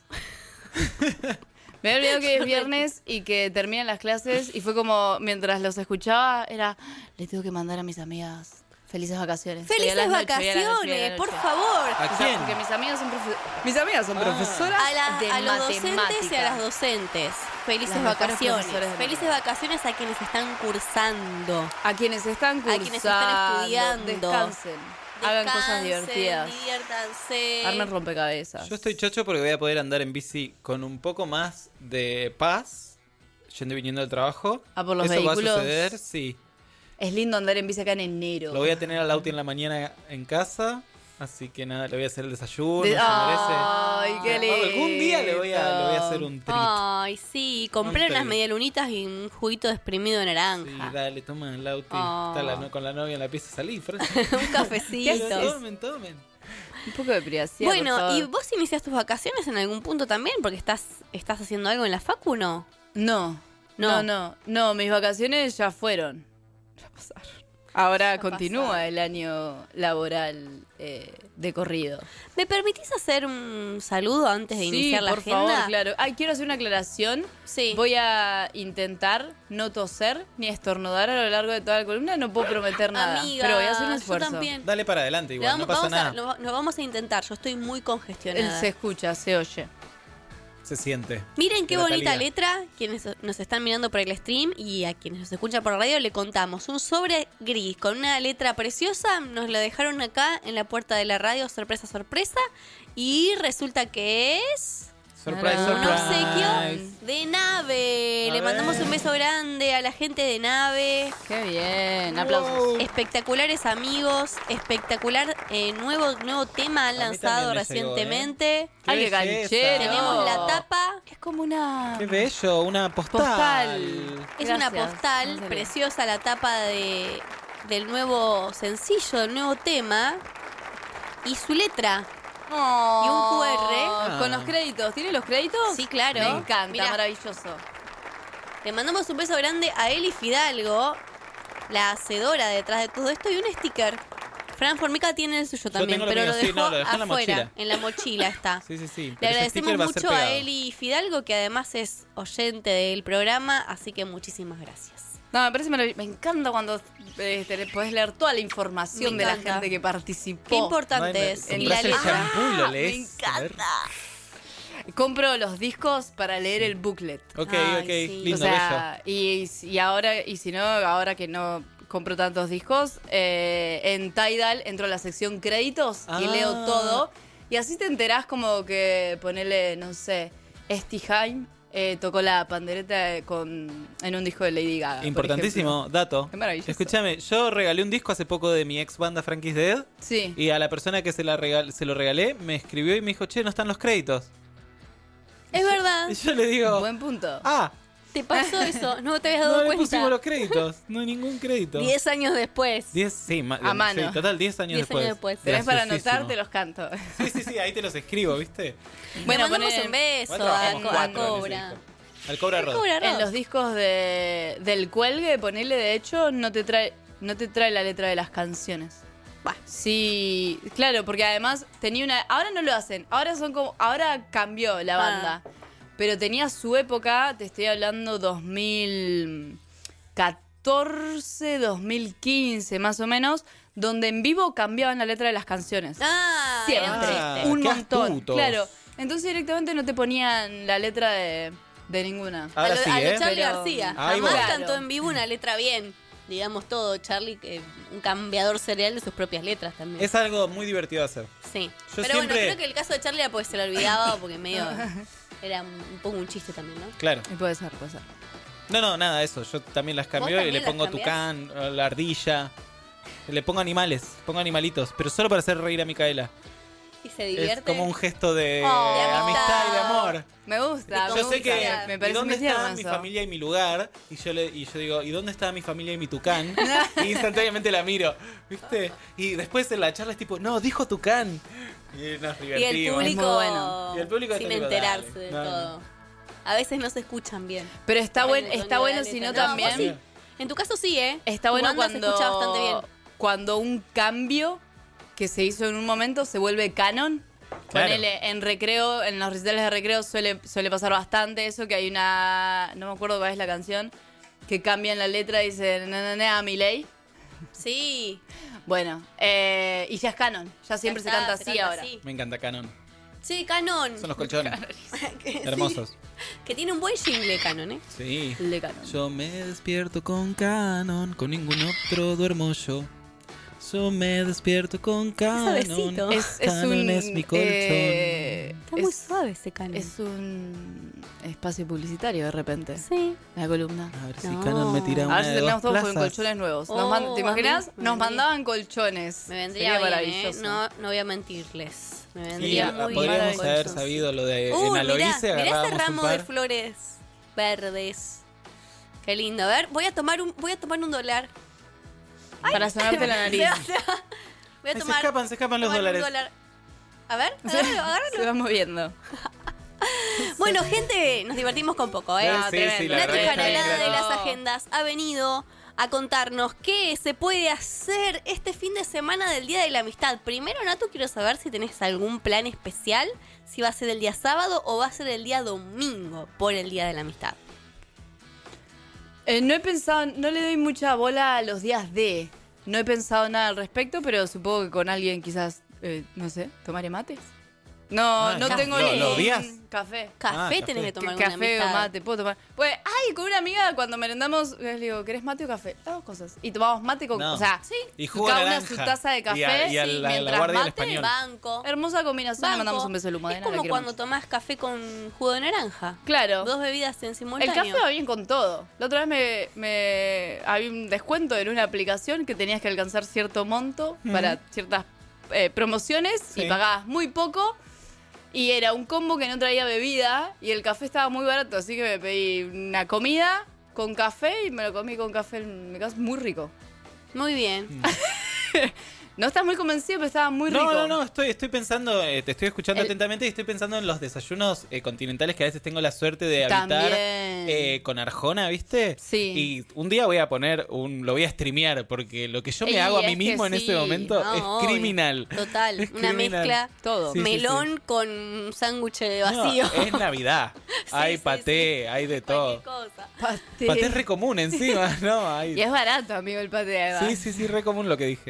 Me había olvidado que es viernes y que terminan las clases y fue como, mientras los escuchaba, era, le tengo que mandar a mis amigas felices vacaciones. Hoy a Felices la noche, hoy a la noche, hoy a la vacaciones, noche. por favor. ¿A O sea, quién? porque mis amigas son, profe- mis amigas son Ah. profesoras A, la- de a los docentes y a matemática. las docentes. Felices Las mejores vacaciones. profesoras de Felices vacaciones a quienes están cursando. A quienes están A cursando, quienes están estudiando. descansen, hagan cosas Descansen, divertidas, diviértanse. armen rompecabezas. Yo estoy chocho porque voy a poder andar en bici con un poco más de paz, yendo y viniendo del trabajo. Ah, por los Eso vehículos. va a suceder, sí. Es lindo andar en bici acá en enero. Lo voy a tener al Lauti en la mañana en casa, así que nada, le voy a hacer el desayuno, De- se merece. Ay, qué lindo. Algún día le voy a, le voy a hacer un treat. Ay, sí. Compré Un unas treat. medialunitas y un juguito de exprimido de Sí, naranja. dale, toma el Lauti. Oh. Está la no- con la novia en la pieza y salí, Fran. Un cafecito. Tomen, tomen. Un poco de privacidad, por Bueno, favor. ¿y vos iniciás tus vacaciones en algún punto también? Porque estás, estás haciendo algo en la facu, ¿no? No, No. no, no, no, mis vacaciones ya fueron. Ya pasaron. Ahora Ya continúa pasaron. el año laboral eh, de corrido. ¿Me permitís hacer un saludo antes de Sí, iniciar la por agenda? favor, claro. Ay, quiero hacer una aclaración. Sí. Voy a intentar no toser ni estornudar a lo largo de toda la columna. No puedo prometer nada, Amiga, pero voy a hacer un yo esfuerzo. también. Dale para adelante Le igual, vamos, no pasa vamos a, nada. lo- lo vamos a intentar. Yo estoy muy Él congestionada. se escucha, se oye. Se siente. Miren qué De la bonita Thalía. letra. Quienes nos están mirando por el stream y a quienes nos escuchan por radio le contamos. Un sobre gris con una letra preciosa. Nos la dejaron acá en la puerta de la radio. Sorpresa, sorpresa. Y resulta que es... Surprise, un surprise. obsequio de Nave. A Le mandamos ver. un beso grande a la gente de Nave. Qué bien, aplausos. Espectaculares amigos, espectacular eh, nuevo nuevo tema han A mí lanzado también me llegó, recientemente. Qué Ay, qué belleza. canchero. Tenemos la tapa, Es como una... Qué bello, una postal. Postal. es Gracias. una postal No salió. preciosa la tapa de del nuevo sencillo, del nuevo tema y su letra. Y un Q R. Ah. Con los créditos. ¿Tiene los créditos? Sí, claro. Me encanta, Mirá. maravilloso. Le mandamos un beso grande a Eli Fidalgo, la hacedora detrás de todo esto, y un sticker. Fran Formica tiene el suyo también, tengo lo pero mío, lo sí, dejó no, lo dejó en la afuera, mochila. en la mochila está. Sí, sí, sí. Le Pero ese agradecemos sticker va a ser mucho a pegado. Eli Fidalgo, que además es oyente del programa, así que muchísimas gracias. No, me parece maravilloso. Me encanta cuando eh, te podés leer toda la información Me de la encanta. gente que participó. Qué importante No, es. me- Y la compras el letra. shampoo y lo Ah, lees. me A ver. encanta. Compro los discos para leer el booklet. Ok, Ay, ok, sí. lindo, o sea, y, y ahora, y si no, ahora que no compro tantos discos. Eh, en Tidal entro a la sección créditos y Ah. leo todo. Y así te enterás como que ponele, no sé, Esti-Haim eh, tocó la pandereta con, en un disco de Lady Gaga. por Importantísimo ejemplo. dato. Qué maravilloso. Escúchame, yo regalé un disco hace poco de mi ex banda Frankie's Dead. Sí. Y a la persona que se, la regal- se lo regalé me escribió y me dijo, che, no están los créditos. Es verdad. Y yo le digo, Buen punto. ah, Te pasó eso, no te habías no dado le cuenta. pusimos los créditos. No hay ningún crédito. Diez años después. Diez, sí, ma- A mano. sí, total, diez años Diez después. años después. Tenés para Graciosísimo. anotar, te los canto. Sí, sí, sí, ahí te los escribo, ¿viste? Bueno, Le mandamos poné- un beso Igual a, trabajamos Co- a cuatro en ese Cobra. disco. Al Cobra Al Rod. Cobra Rod. En los discos de, del cuelgue, ponele, de hecho, no te trae no te trae la letra de las canciones. Bah. Sí, claro, porque además tenía una... Ahora no lo hacen, ahora son como... Ahora cambió la banda. Pero tenía su época, te estoy hablando dos mil catorce, dos mil quince más o menos, donde en vivo cambiaban la letra de las canciones. Ah, Siempre, Ah, un qué montón. astutos. Claro, entonces directamente no te ponían la letra de, de ninguna. Ahora a lo, sí, a lo ¿eh? Charlie Pero- García. Ahí Jamás voy. cantó Claro. en vivo una letra bien. Digamos todo, Charlie, que un cambiador serial de sus propias letras también. Es algo muy divertido de hacer. Sí. Yo Pero siempre- bueno, creo que el caso de Charlie era porque se lo olvidaba, porque medio era un poco un chiste también, ¿no? Claro. Y puede ser, puede ser. No, no, nada, eso. Yo también las cambio y también le las pongo cambiás? tucán, la ardilla. Le pongo animales, pongo animalitos, pero solo para hacer reír a Micaela. Y se divierte. Es como un gesto de Oh. De amistad y de amor. Me gusta. Yo me sé que gusta. Me ¿y parece dónde muy está tierno mi eso. familia y mi lugar? Y yo le y yo digo, ¿y dónde está mi familia y mi tucán? Y instantáneamente la miro, ¿viste? Y después en la charla es tipo, no, dijo tucán. Y nos Y divertimos. el público, muy bueno. Y el público sin está tipo, enterarse dale. de No, no. todo. A veces no se escuchan bien. Pero está, buen, Depende del está sonido de bueno la si no letra. también. vos sí. En tu caso sí, ¿eh? Está Tu bueno banda se cuando, escucha bastante bien. cuando un cambio que se hizo en un momento se vuelve canon. Claro. Ponele, en recreo, en los recitales de recreo suele, suele pasar bastante eso, que hay una, no me acuerdo cuál es la canción, que cambian la letra y dicen, na, na, na, a mi ley. Sí. Bueno, eh, y ya es canon, ya siempre Ya se está, canta se así canta ahora. así. Me encanta Canon. Sí, Canon. Son los colchones. Que- sí. Hermosos. Que tiene un buen jingle, Canon, ¿eh? Sí. El de canon. Yo me despierto con Canon, con ningún otro duermo yo. Yo me despierto con Canon. suavecito. Es, es Canon un, es mi colchón. eh, Está muy es- suave ese Canon. Es un espacio publicitario de repente. Sí. La columna. A ver si No. Canon me tira una A ver si de dos terminamos todos con plazas. colchones nuevos. Nos Oh, man- ¿Te imaginas? a mí me Nos vendría. mandaban colchones. Me vendría Sería bien, maravilloso. ¿eh? No, no voy a mentirles. Me Sí, vendría muy podríamos bien. haber sabido lo de Uy, en Aloise, mirá, mirá agarrábamos ese un ramo par. de flores verdes. Qué lindo. A ver, voy a tomar un, voy a tomar un dólar. Para sonarte la nariz. Se va- se va. Voy a Ay, se tomar, escapan, se escapan los tomar un dólares. dólar. A ver, agárralo, agárralo. Se va moviendo. Bueno, gente, nos divertimos con poco, ¿eh? Sí, sí, sí, la Nati verdad que está Canalada bien. de las agendas ha venido a contarnos qué se puede hacer este fin de semana del Día de la Amistad. Primero, Natu, quiero saber si tenés algún plan especial, si va a ser el día sábado o va a ser el día domingo por el Día de la Amistad. Eh, no he pensado, no le doy mucha bola a los días de. No he pensado nada al respecto, pero supongo que con alguien quizás, eh, no sé, tomaré mates. No, Ah, no café. tengo ¿Lo- ni lo odias? café. Café Ah, tenés café. que tomar Que con café una o amistad. mate, puedo tomar. Pues, ay, con una amiga cuando merendamos, les digo, ¿querés mate o café? Las dos cosas. Y tomamos mate con, No. o sea, Sí. Y jugo cada una naranja. su taza de café, Y a, y a sí, la, la mientras guardia del mate, español. Banco. hermosa combinación, Banco. le mandamos un beso de Lumodena. Es la como quiero cuando mucho. tomás café con jugo de naranja. Claro. Dos bebidas en El simultáneo. café va bien con todo. La otra vez me, me había un descuento en una aplicación que tenías que alcanzar cierto monto Ujú. para ciertas eh, promociones Sí. y pagabas muy poco. Y era un combo que no traía bebida y el café estaba muy barato, así que me pedí una comida con café y me lo comí con café en mi casa, muy rico. Muy bien. No estás muy convencido, pero estaba muy rico. No, no, no, estoy, estoy pensando, eh, te estoy escuchando El- atentamente y estoy pensando en los desayunos eh, continentales que a veces tengo la suerte de habitar También. eh, con Arjona, ¿viste? Sí. Y un día voy a poner un, lo voy a streamear porque lo que yo me Y hago a es mí que mismo en sí. este momento No, es obvio. criminal. Total. Es Una criminal. mezcla. Todo. Sí, sí, melón con un sándwich de No, vacío. es Navidad. hay sí, paté, hay de todo. Cualquier cosa. Paté. Paté es re común encima, ¿no? Hay... Y es barato, amigo, el paté. además. Sí, sí, sí, re común lo que dije.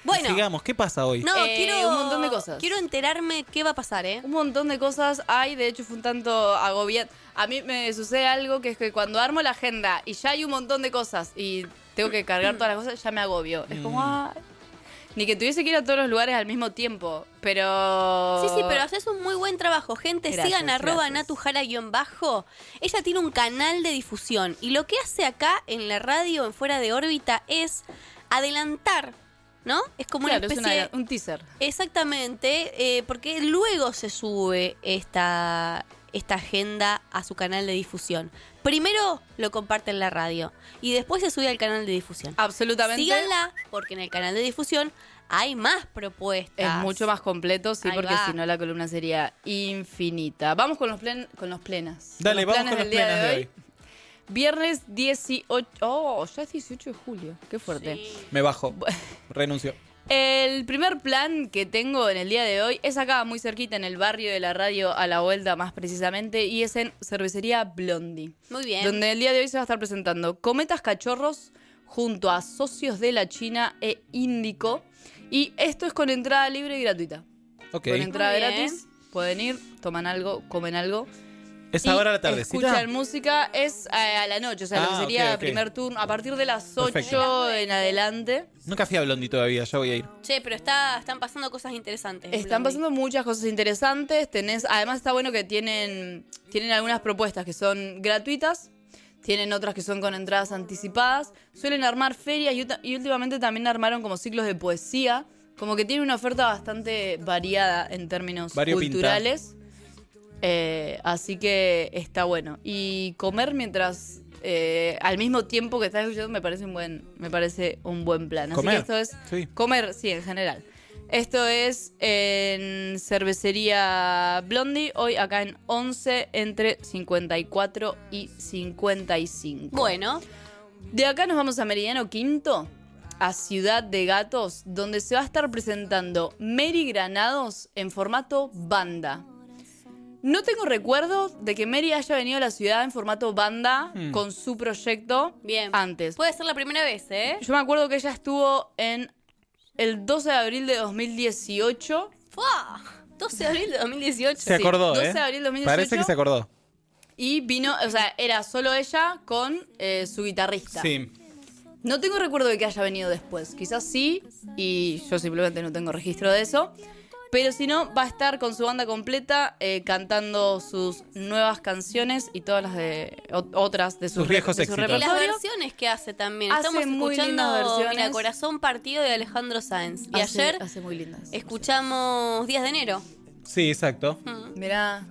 Bueno. Sigamos, ¿qué pasa hoy? No, Eh, quiero. un montón de cosas. Quiero enterarme qué va a pasar, ¿eh? Un montón de cosas hay, de hecho fue un tanto agobiante. A mí me sucede algo que es que cuando armo la agenda y ya hay un montón de cosas y tengo que cargar todas las cosas, ya me agobio. Es como, ay, ni que tuviese que ir a todos los lugares al mismo tiempo, pero... Sí, sí, pero haces un muy buen trabajo, gente. Gracias, Sigan arroba gracias. natujara-bajo. Ella tiene un canal de difusión y lo que hace acá en la radio, en Fuera de Órbita, es adelantar, ¿no? Es como Claro, una es especie una- un teaser. Exactamente, eh, porque luego se sube esta, esta agenda a su canal de difusión. Primero lo comparte en la radio y después se sube al canal de difusión. Absolutamente. Síganla, porque en el canal de difusión hay más propuestas. Es mucho más completo, sí, Ahí porque va. si no la columna sería infinita. Vamos con los, plen- con los plenas. Dale, Con vamos con los planes del día plenas de hoy. Viernes dieciocho... Oh, ya es dieciocho de julio. Qué fuerte. Me bajo. Renuncio. El primer plan que tengo en el día de hoy es acá, muy cerquita, en el barrio de la radio, a la vuelta más precisamente, y es en Cervecería Blondie. Muy bien. Donde el día de hoy se va a estar presentando Cometas Cachorros junto a Socios de la China e Índico. Y esto es con entrada libre y gratuita. Ok. Con entrada Muy bien. gratis. Pueden ir, toman algo, comen algo. ¿Es Y ahora a la tardecita? Escuchan música, es eh, a la noche, o sea, lo que Ah, sería ok, ok. primer turno, a partir de las ocho Perfecto. en adelante. Nunca fui a Blondie todavía, ya voy a ir. Che, pero está, están pasando cosas interesantes. en Están Blondie. pasando muchas cosas interesantes. Tenés, además está bueno que tienen, tienen algunas propuestas que son gratuitas. Tienen otras que son con entradas anticipadas. Suelen armar ferias y, ulti- y últimamente también armaron como ciclos de poesía. Como que tiene una oferta bastante variada en términos Variopinta. culturales. Eh, así que está bueno. Y comer mientras... eh, al mismo tiempo que estás escuchando me parece un buen, me parece un buen plan. Así Comer, que esto es... sí. Comer, sí, en general. Esto es en Cervecería Blondie, hoy acá en once, entre cincuenta y cuatro y cincuenta y cinco. Bueno. De acá nos vamos a Meridiano Quinto, a Ciudad de Gatos, donde se va a estar presentando Mary Granados en formato banda. No tengo recuerdo de que Mary haya venido a la ciudad en formato banda Hmm. con su proyecto Bien. antes. Puede ser la primera vez, ¿eh? Yo me acuerdo que ella estuvo en el doce de abril de dos mil dieciocho. ¡Fua! doce de abril de dos mil dieciocho. Se acordó, doce ¿eh? de abril de dos mil dieciocho. Parece que se acordó. Y vino, o sea, era solo ella con eh, su guitarrista. Sí. No tengo recuerdo de que haya venido después. Quizás sí, y yo simplemente no tengo registro de eso. Pero si no, va a estar con su banda completa eh, cantando sus nuevas canciones y todas las de o- otras de sus, Sus viejos de su éxitos. Y las repertorio. versiones que hace también. Hace Estamos muy lindas escuchando, versiones. mira, Corazón Partido de Alejandro Sanz. Y Hace- ayer hace muy lindas. escuchamos Días de Enero. Sí, exacto. Mirá.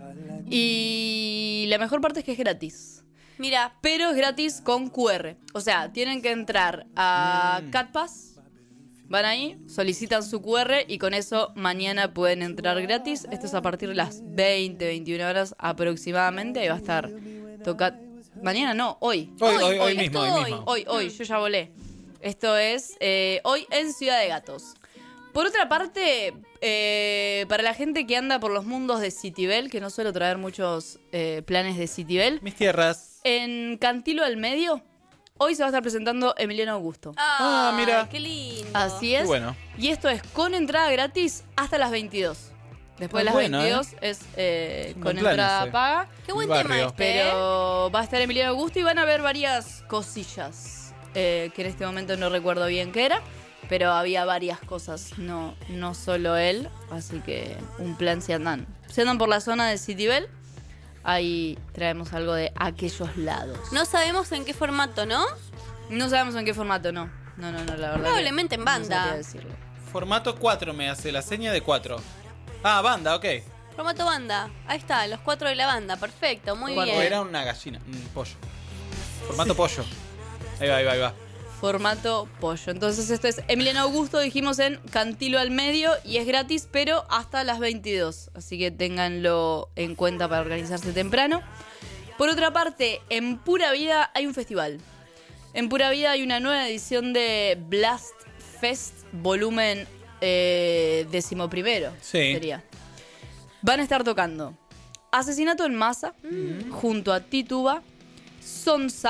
Y la mejor parte es que es gratis. Mira. Pero es gratis con Q R. O sea, tienen que entrar a Mm. CatPass. Van ahí, solicitan su Q R y con eso mañana pueden entrar gratis. Esto es a partir de las veinte, veintiuna horas aproximadamente. Ahí va a estar tocando. Mañana no, hoy. Hoy, hoy, hoy esto mismo, hoy mismo. Hoy, hoy, yo ya volé. Esto es eh, hoy en Ciudad de Gatos. Por otra parte, eh, para la gente que anda por los mundos de Citibel, que no suelo traer muchos eh, planes de Citibel, Mis tierras. en Cantilo al Medio, hoy se va a estar presentando Emiliano Augusto. Ah, mira. Qué lindo. Así es. Qué bueno. Y esto es con entrada gratis hasta las veintidós. Después de Ah, las bueno, veintidós es eh, Un con buen plan entrada ese. paga. Qué buen El tema barrio. este, ¿eh? Pero va a estar Emiliano Augusto y van a haber varias cosillas eh, que en este momento no recuerdo bien qué era. Pero había varias cosas, no, no solo él. Así que un plan si andan. Si andan por la zona de Citibel, ahí traemos algo de aquellos lados. No sabemos en qué formato, ¿no? No sabemos en qué formato, no. No, no, no, la verdad. Probablemente en que banda. No sabría decirlo. Formato cuatro me hace la seña de cuatro. Ah, banda, ok. Formato banda. Ahí está, los cuatro de la banda. Perfecto, muy O bien. era una gallina, un pollo. Formato pollo. Ahí va, ahí va, ahí va. Formato pollo. Entonces esto es Emiliano Augusto, dijimos en Cantilo al Medio y es gratis, pero hasta las veintidós. Así que ténganlo en cuenta para organizarse temprano. Por otra parte, en Pura Vida hay un festival. En Pura Vida hay una nueva edición de Blast Fest, volumen eh, decimoprimero. Sí. Sería. Van a estar tocando Asesinato en Masa, junto a Tituba, Sonsai,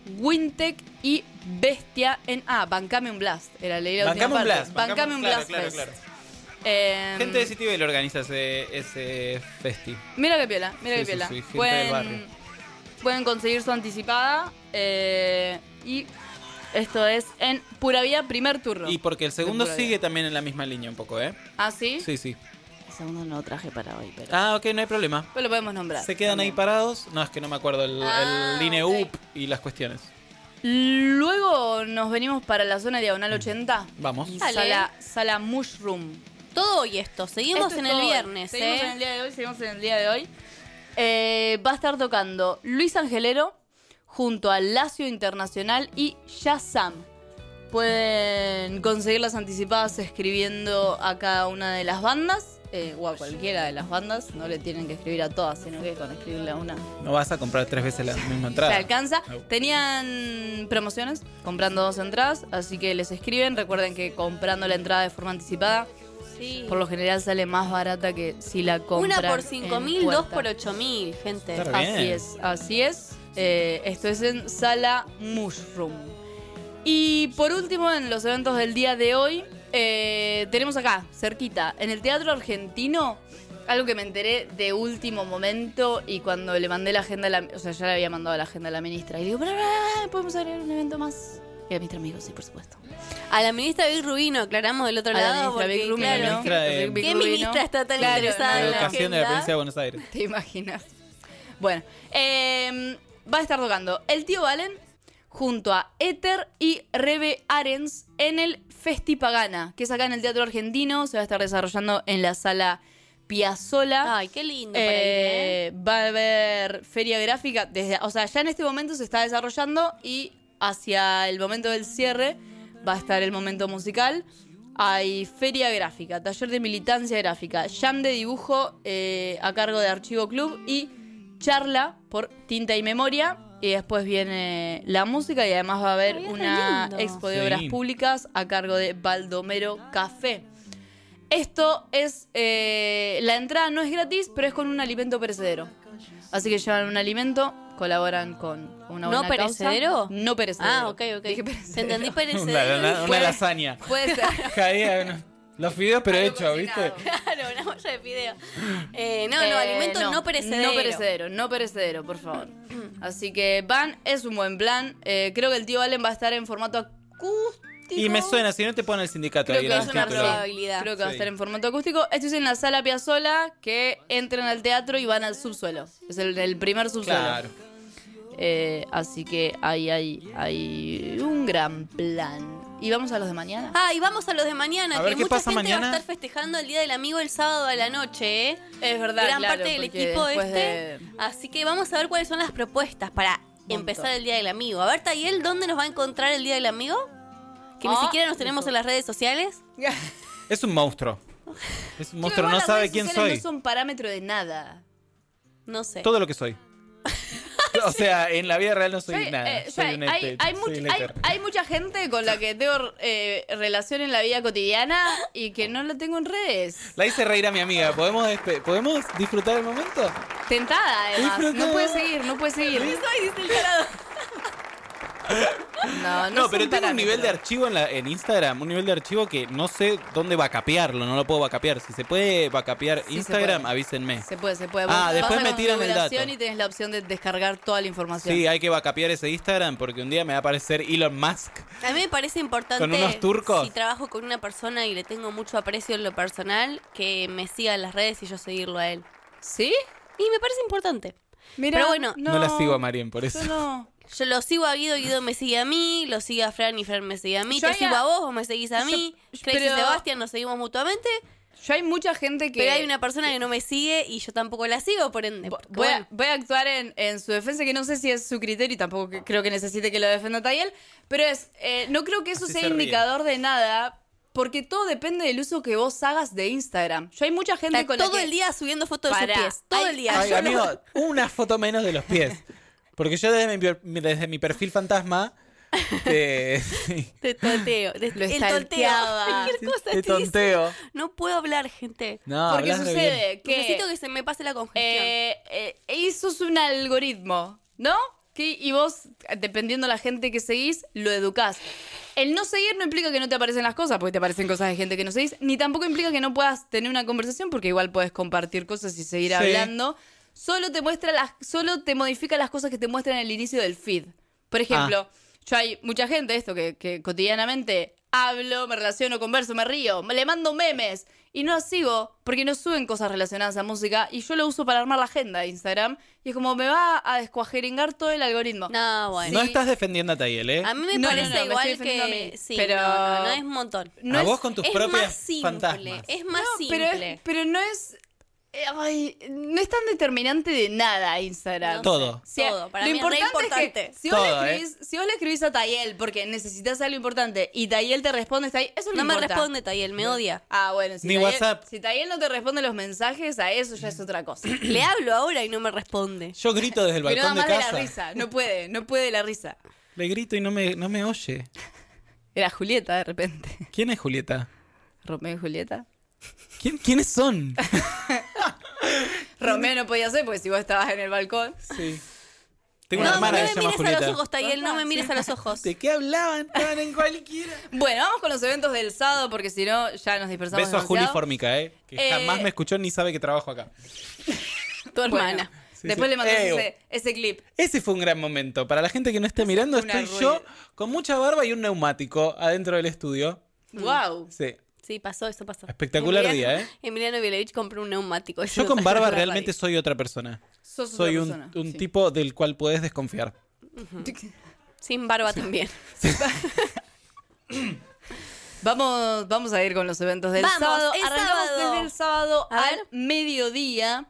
Wintec y Bestia en... Ah, Bancame un Blast. Era leí la última Bancame un parte. Blast. Bancame un claro, Blast claro, Fest. claro. Eh, Gente de City Bell organiza ese, ese festi. Mira qué piola, mira Sí, qué sí, piola. sí, gente del pueden, barrio. pueden conseguir su anticipada. eh, y esto es en Pura Vida, primer turno. Y porque el segundo De Pura Vida. sigue también en la misma línea un poco, ¿eh? ¿Ah, sí? Sí, sí. El segundo no lo traje para hoy, pero... Ah, ok, no hay problema. Pues lo podemos nombrar. Se quedan ahí parados. No, es que no me acuerdo el, Ah, el line ok. up y las cuestiones. Luego nos venimos para la zona diagonal ochenta. Vamos. Y Dale. Sala, sala Mushroom. Todo hoy esto. Seguimos Esto en es el todo. viernes, Seguimos ¿eh? en el día de hoy, seguimos en el día de hoy. Eh, va a estar tocando Luis Angelero junto a Lacio Internacional y Shazam. Pueden conseguir las anticipadas escribiendo a cada una de las bandas. Eh, o a cualquiera de las bandas. No le tienen que escribir a todas, sino que con escribirle a una No vas a comprar tres veces la misma entrada. se alcanza. Tenían promociones comprando dos entradas, así que les escriben. Recuerden que comprando la entrada de forma anticipada, Sí. por lo general sale más barata que si la compran. Una por cinco en mil, dos puerta. por ocho mil, gente. Está bien. Así es, así es. Eh, esto es en Sala Mushroom. Y por último, en los eventos del día de hoy, eh, tenemos acá, cerquita, en el Teatro Argentino, algo que me enteré de último momento y cuando le mandé la agenda a la... O sea, ya le había mandado la agenda a la ministra. Y digo, "Pará, pará, ¿podemos agregar un evento más?" Y a la ministra me dijo, sí, por supuesto. A la ministra Vic Rubino, aclaramos del otro A la lado. ministra porque, Vic Rubino. claro, La ministra de- Vic ¿qué Rubino. ministra está tan Claro, interesada La en la educación de la agenda? provincia de Buenos Aires. ¿Te imaginas? Bueno, eh, va a estar tocando El Tío Valen junto a Éter y Rebe Arens en el Festi Pagana, que es acá en el Teatro Argentino. Se va a estar desarrollando en la sala Piazzolla. Ay, qué lindo para ir, Eh, ¿eh? Va a haber feria gráfica. Desde, o sea, ya en este momento se está desarrollando y hacia el momento del cierre va a estar el momento musical. Hay feria gráfica, taller de militancia gráfica, jam de dibujo eh, a cargo de Archivo Club y charla por Tinta y Memoria. Y después viene la música y además va a haber Ay, es re una lindo. expo de Sí. obras públicas a cargo de Baldomero Café. Esto es... eh, la entrada no es gratis, pero es con un alimento perecedero. Así que llevan un alimento, colaboran con una ¿No buena perecedero? causa. No perecedero. Ah, ok, ok. Dije Te perecedero. entendí Una, perecedero. una- una Puede- lasaña. Puede ser. Caía uno- los fideos pero Algo hechos, ¿viste? cocinado. Claro, una olla de fideo. Eh, no, no, Eh, alimento no, perecedero. No perecedero, no perecedero, por favor. Así que van, es un buen plan. Eh, creo que el tío Valen va a estar en formato acústico. Y me suena, si no te pone el sindicato Creo ahí que en es el una título. probabilidad. Creo que va a Sí. estar en formato acústico. Esto es en la sala Piazzolla, que entran al teatro y van al subsuelo. Es el, el primer subsuelo. Claro. Eh, así que ahí hay, hay un gran plan. ¿Y vamos a los de mañana? Ah, y vamos a los de mañana, A que ver, ¿qué mucha pasa gente va mañana? a estar festejando el Día del Amigo el sábado a la noche, ¿eh? Es verdad, Gran claro, parte del porque equipo después este. de- Así que vamos a ver cuáles son las propuestas para empezar el Día del Amigo. A ver, Tayel, ¿dónde nos va a encontrar el Día del Amigo? Que ni Ah, siquiera nos tenemos en las redes sociales. Es un monstruo. Es un monstruo, Igual no las sabe redes quién sociales soy. No son parámetro de nada. No sé. Todo lo que soy. O sea, en la vida real no soy Soy, nada. eh, soy soy- un hay, este- hay, soy much- un hay- éter. hay mucha gente con la que tengo eh, relación en la vida cotidiana y que no la tengo en redes. La hice reír a mi amiga. ¿Podemos, despe- ¿podemos disfrutar el momento? Tentada, además. Disfrutada. No puede seguir, no puede seguir. Ay, dice el tarado. No, no, No, son pero tengo un nivel de parámetros. archivo en, la, en Instagram, un nivel de archivo que no sé dónde vacapearlo, no lo puedo vacapear. Si se puede vacapear Sí, se Instagram, puede. avísenme. Se puede, se puede. Ah, Vos después vas me a tiran el configuración dato. y tenés la opción de descargar toda la información. Sí, hay que vacapear ese Instagram porque un día me va a aparecer Elon Musk. A mí me parece importante, ¿Con unos turcos? si trabajo con una persona y le tengo mucho aprecio en lo personal, que me siga en las redes y yo seguirlo a él. ¿Sí? Y me parece importante. Mira, Pero bueno, No, la sigo a Marien por eso. Yo no. Yo lo sigo a Guido, Guido me sigue a mí, lo sigue a Fran y Fran me sigue a mí, Yo te ya- sigo a vos, vos me seguís a Yo- mí, yo- Crazy pero- y Sebastián nos seguimos mutuamente, Yo hay mucha gente que. pero hay una persona que no me sigue y yo tampoco la sigo, por ende. porque, Voy, bueno, a, voy a actuar en, en su defensa, que no sé si es su criterio y tampoco que- creo que necesite que lo defienda Tayel, pero es, eh, no creo que eso Así sea se ríe. indicador de nada, porque todo depende del uso que vos hagas de Instagram. Yo hay mucha gente está con la todo que- el día subiendo fotos de Pará, sus pies, todo hay- el día. Ay, Yo no- amigo, una foto menos de los pies. Porque yo desde mi, per- desde mi perfil fantasma te, Te tolteo, de- Lo el stalkeaba. tolteo. Cualquier cosa te te dice. tonteo. No puedo hablar, gente. No, porque hablas re sucede bien. que Necesito que se me pase la congestión. eh, eh, eso es un algoritmo, ¿no? que, y vos, dependiendo de la gente que seguís, lo educás. El no seguir no implica que no te aparecen las cosas, porque te aparecen cosas de gente que no seguís, ni tampoco implica que no puedas tener una conversación, porque igual puedes compartir cosas y seguir Sí. hablando. Solo te muestra las, solo te modifica las cosas que te muestran en el inicio del feed. Por ejemplo, yo hay mucha gente, esto que, que cotidianamente hablo, me relaciono, converso, me río, le mando memes y no las sigo porque no suben cosas relacionadas a música y yo lo uso para armar la agenda de Instagram y es como me va a descuajeringar todo el algoritmo. No, bueno. No estás defendiendo a Tayel, ¿eh? A mí me No, parece no, no, me igual estoy defendiendo que... a mí. Sí, Pero- no, no, no, es un montón. No a es- vos con tus es propias más simple, fantasmas. es más No, pero, simple. es- pero no es... eh, ay, no es tan determinante de nada Instagram. No Todo. sé, todo. Para lo mí es re importante es que importante. si vos, Todo, le escribís, si vos le escribís a Tayel porque necesitas algo importante y Tayel te responde, está ahí, eso es lo No me importa. responde Tayel, me odia. Ah, bueno, si Ni Tayel, WhatsApp. si Tayel no te responde los mensajes, a eso ya es otra cosa. Le hablo ahora y no me responde. Yo grito desde el Pero nada balcón más de de la casa. risa, no puede, no puede la risa. Le grito y no me, no me oye. Era Julieta de repente. ¿Quién es Julieta? Romeo y Julieta. ¿Quién, ¿Quiénes son? Romeo no podía ser porque si vos estabas en el balcón. Sí. Tengo No, una hermana no que se me llama mires a Julieta. los ojos, Tayel, no me mires a los ojos. ¿De qué hablaban? Estaban en cualquiera. Bueno, vamos con los eventos del sábado porque si no ya nos dispersamos Beso a Juli demasiado. Formica, ¿eh? Que Eh, jamás me escuchó ni sabe que trabajo acá. Tu hermana. Sí, Después sí. le mandamos Eh, ese, ese clip. Ese fue un gran momento. Para la gente que no esté mirando, fue una estoy yo rueda. con mucha barba y un neumático adentro del estudio. Wow. Sí. Sí, pasó, eso pasó. Espectacular día, ¿eh? Emiliano Vielevich compró un neumático. Eso Yo no con sale barba en la realmente radio. soy otra persona. Sos otra soy un, persona, un sí. tipo del cual puedes desconfiar. Sin barba también. Vamos, vamos a ir con los eventos del Vamos, sábado. el Arrancamos sábado. desde el sábado A al ver. mediodía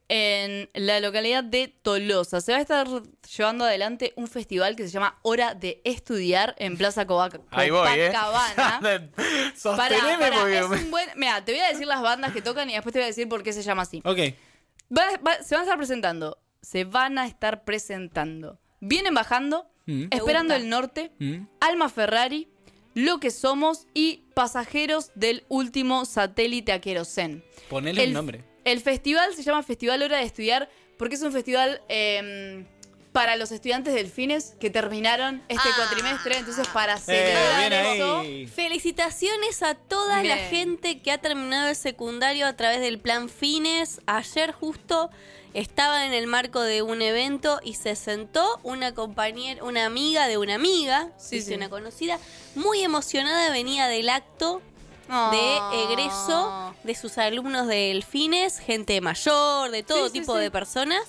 en la localidad de Tolosa. Se va a estar llevando adelante un festival que se llama Hora de Estudiar en Plaza Covac- Ahí voy, ¿eh? Copacabana. Sosteneme Pará, pará, porque... es un buen... Mira, te voy a decir las bandas que tocan y después te voy a decir por qué se llama así. Ok. Va- va- se van a estar presentando. Se van a estar presentando. Vienen bajando, Mm. Esperando gusta. el Norte, Mm. Alma Ferrari, Lo que Somos y Pasajeros del Último Satélite a Querosén. Ponele el, un nombre. El festival se llama Festival Hora de Estudiar porque es un festival eh, para los estudiantes delfines que terminaron este Ah. cuatrimestre. Entonces, para Eh, celebrar bien eso... ahí. Felicitaciones a toda la Bien. gente que ha terminado el secundario a través del plan Fines. Ayer justo estaba en el marco de un evento y se sentó una compañera, una amiga de una amiga, Sí, dice sí. una conocida, muy emocionada, venía del acto Oh. de egreso de sus alumnos de Delfines, gente mayor, de todo Sí, sí, tipo sí. de personas.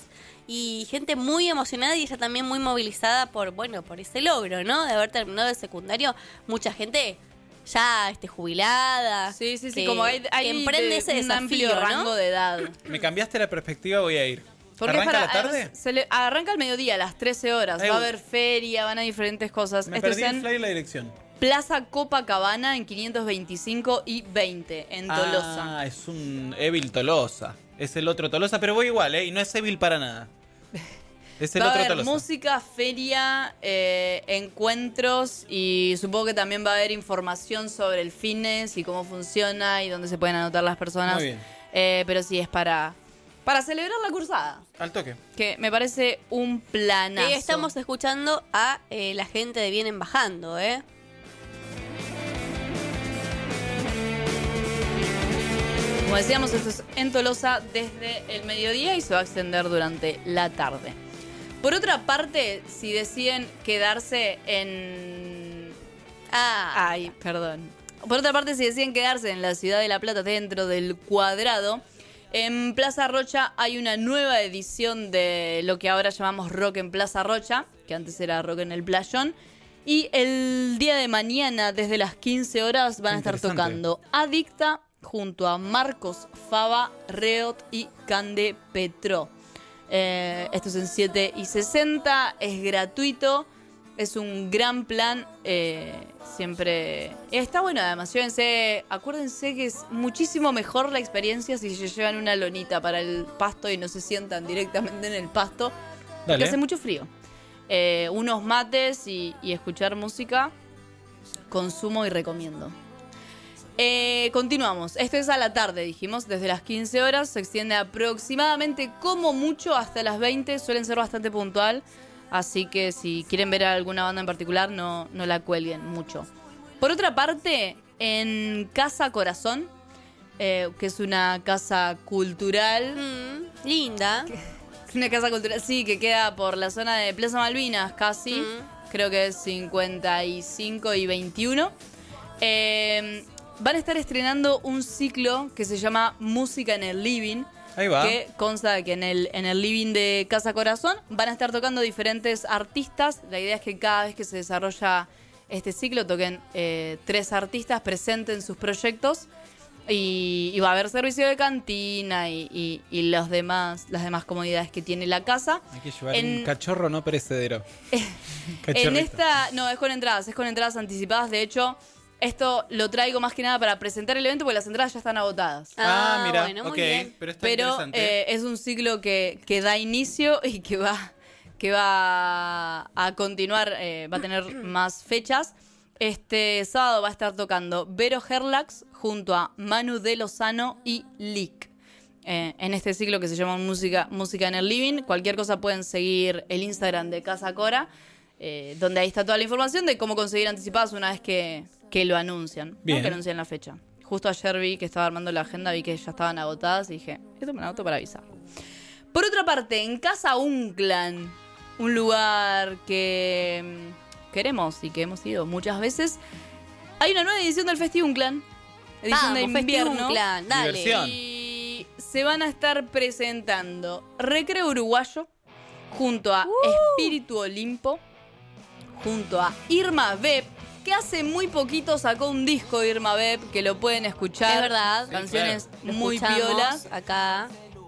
Y gente muy emocionada y ella también muy movilizada por, bueno, por ese logro, ¿no? De haber terminado el secundario. Mucha gente ya este, jubilada. Sí, sí, sí, que- como hay, hay que emprende de- ese un desafío, amplio ¿no? rango de edad. Me cambiaste la perspectiva, voy a ir. Porque ¿Arranca para- la tarde? además, se le- arranca al mediodía, a las trece horas. Ay, Va a uy. haber feria, van a diferentes cosas. Me Esto es perdí el en flyer y la dirección. Plaza Copacabana en quinientos veinticinco y veinte, en Tolosa. Ah, es un Evil Tolosa. Es el otro Tolosa, pero voy igual, ¿eh? Y no es Evil para nada. Es el Va a otro haber Tolosa. música, feria, eh, encuentros y supongo que también va a haber información sobre el fitness y cómo funciona y dónde se pueden anotar las personas. Muy bien. Eh, pero sí, es para, para celebrar la cursada. Al toque. Que me parece un planazo. Y estamos escuchando a eh, la gente de Vienen Bajando, ¿eh? Como decíamos, esto es en Tolosa desde el mediodía y se va a extender durante la tarde. Por otra parte, si deciden quedarse en... Ah, Ay, perdón. Por otra parte, si deciden quedarse en la ciudad de La Plata dentro del Cuadrado, en Plaza Rocha hay una nueva edición de lo que ahora llamamos Rock en Plaza Rocha, que antes era Rock en el Playón. Y el día de mañana, desde las quince horas, van a estar Interesante. tocando Adicta junto a Marcos Fava, Reot y Cande Petro. Eh, esto es en siete y sesenta, es gratuito, es un gran plan, eh, siempre... Está bueno además, llévense, acuérdense que es muchísimo mejor la experiencia si se llevan una lonita para el pasto y no se sientan directamente en el pasto, Dale. porque hace mucho frío. Eh, unos mates y, y escuchar música, consumo y recomiendo. Eh, continuamos. Esto es a la tarde, dijimos, desde las quince horas. Se extiende aproximadamente, como mucho, hasta las veinte. Suelen ser bastante puntual. Así que si quieren ver a alguna banda en particular, no, no la cuelguen mucho. Por otra parte, en Casa Corazón, eh, que es una casa cultural. Mm, linda. Una casa cultural, sí, que queda por la zona de Plaza Malvinas casi. Mm. Creo que es cincuenta y cinco y veintiuno. Eh, van a estar estrenando un ciclo que se llama Música en el Living. Ahí va. Que consta de que en el, en el living de Casa Corazón van a estar tocando diferentes artistas. La idea es que cada vez que se desarrolla este ciclo toquen eh, tres artistas, presenten sus proyectos y, y va a haber servicio de cantina y, y, y los demás, las demás comodidades que tiene la casa. Hay que llevar En- un cachorro no perecedero. En Cachorrito. esta, no, es con entradas, es con entradas anticipadas. De hecho, esto lo traigo más que nada para presentar el evento porque las entradas ya están agotadas. Ah, Ah, mira, bueno, muy ok. bien. Pero está Pero interesante. eh, es un ciclo que, que da inicio y que va, que va a continuar, eh, va a tener más fechas. Este sábado va a estar tocando Vero Herlax junto a Manu de Lozano y Lick. Eh, en este ciclo que se llama Música, Música en el Living. Cualquier cosa pueden seguir el Instagram de Casa Cora, eh, donde ahí está toda la información de cómo conseguir anticipadas una vez que, que lo anuncian, ¿no? Bien. Que anuncian la fecha. Justo ayer vi que estaba armando la agenda, vi que ya estaban agotadas y dije, esto me lo anoto para avisar. Por otra parte, en Casa Unclan, un lugar que mm, queremos y que hemos ido muchas veces, hay una nueva edición del Festi Unclan. Edición Vamos, de invierno. Festi Unclan, dale. Diversión. Y se van a estar presentando Recreo Uruguayo junto a Espíritu Olimpo, junto a Irma Beb, que hace muy poquito sacó un disco de Irma Beb, que lo pueden escuchar. Es verdad. Canciones Lo muy escuchamos piolas. acá.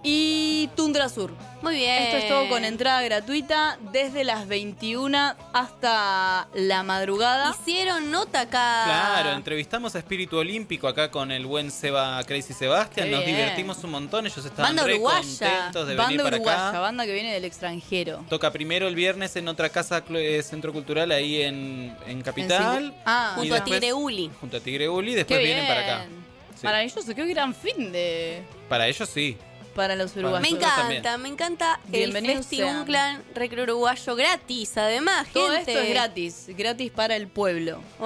Y Tundra Sur. Muy bien. Esto es todo con entrada gratuita desde las veintiuna hasta la madrugada. Hicieron nota acá. Claro, entrevistamos a Espíritu Olímpico acá con el buen Seba Crazy Sebastián. Qué Nos bien. divertimos un montón. Ellos estaban Banda re uruguaya. contentos de Banda venir para uruguaya, acá. banda que viene del extranjero. Toca primero el viernes en otra casa, cl- eh, centro cultural ahí en, en Capital. En Ah, Y Junto a después- Tigre Uli. Junto a Tigre Uli. Después Qué vienen bien. para acá. Sí. Maravilloso, qué gran fin de Para ellos sí. para los uruguayos. Me Nosotros encanta, también. me encanta el Bienvenidos Festi sean. Unclan Recreo Uruguayo gratis, además, Todo gente. esto es gratis, gratis para el pueblo.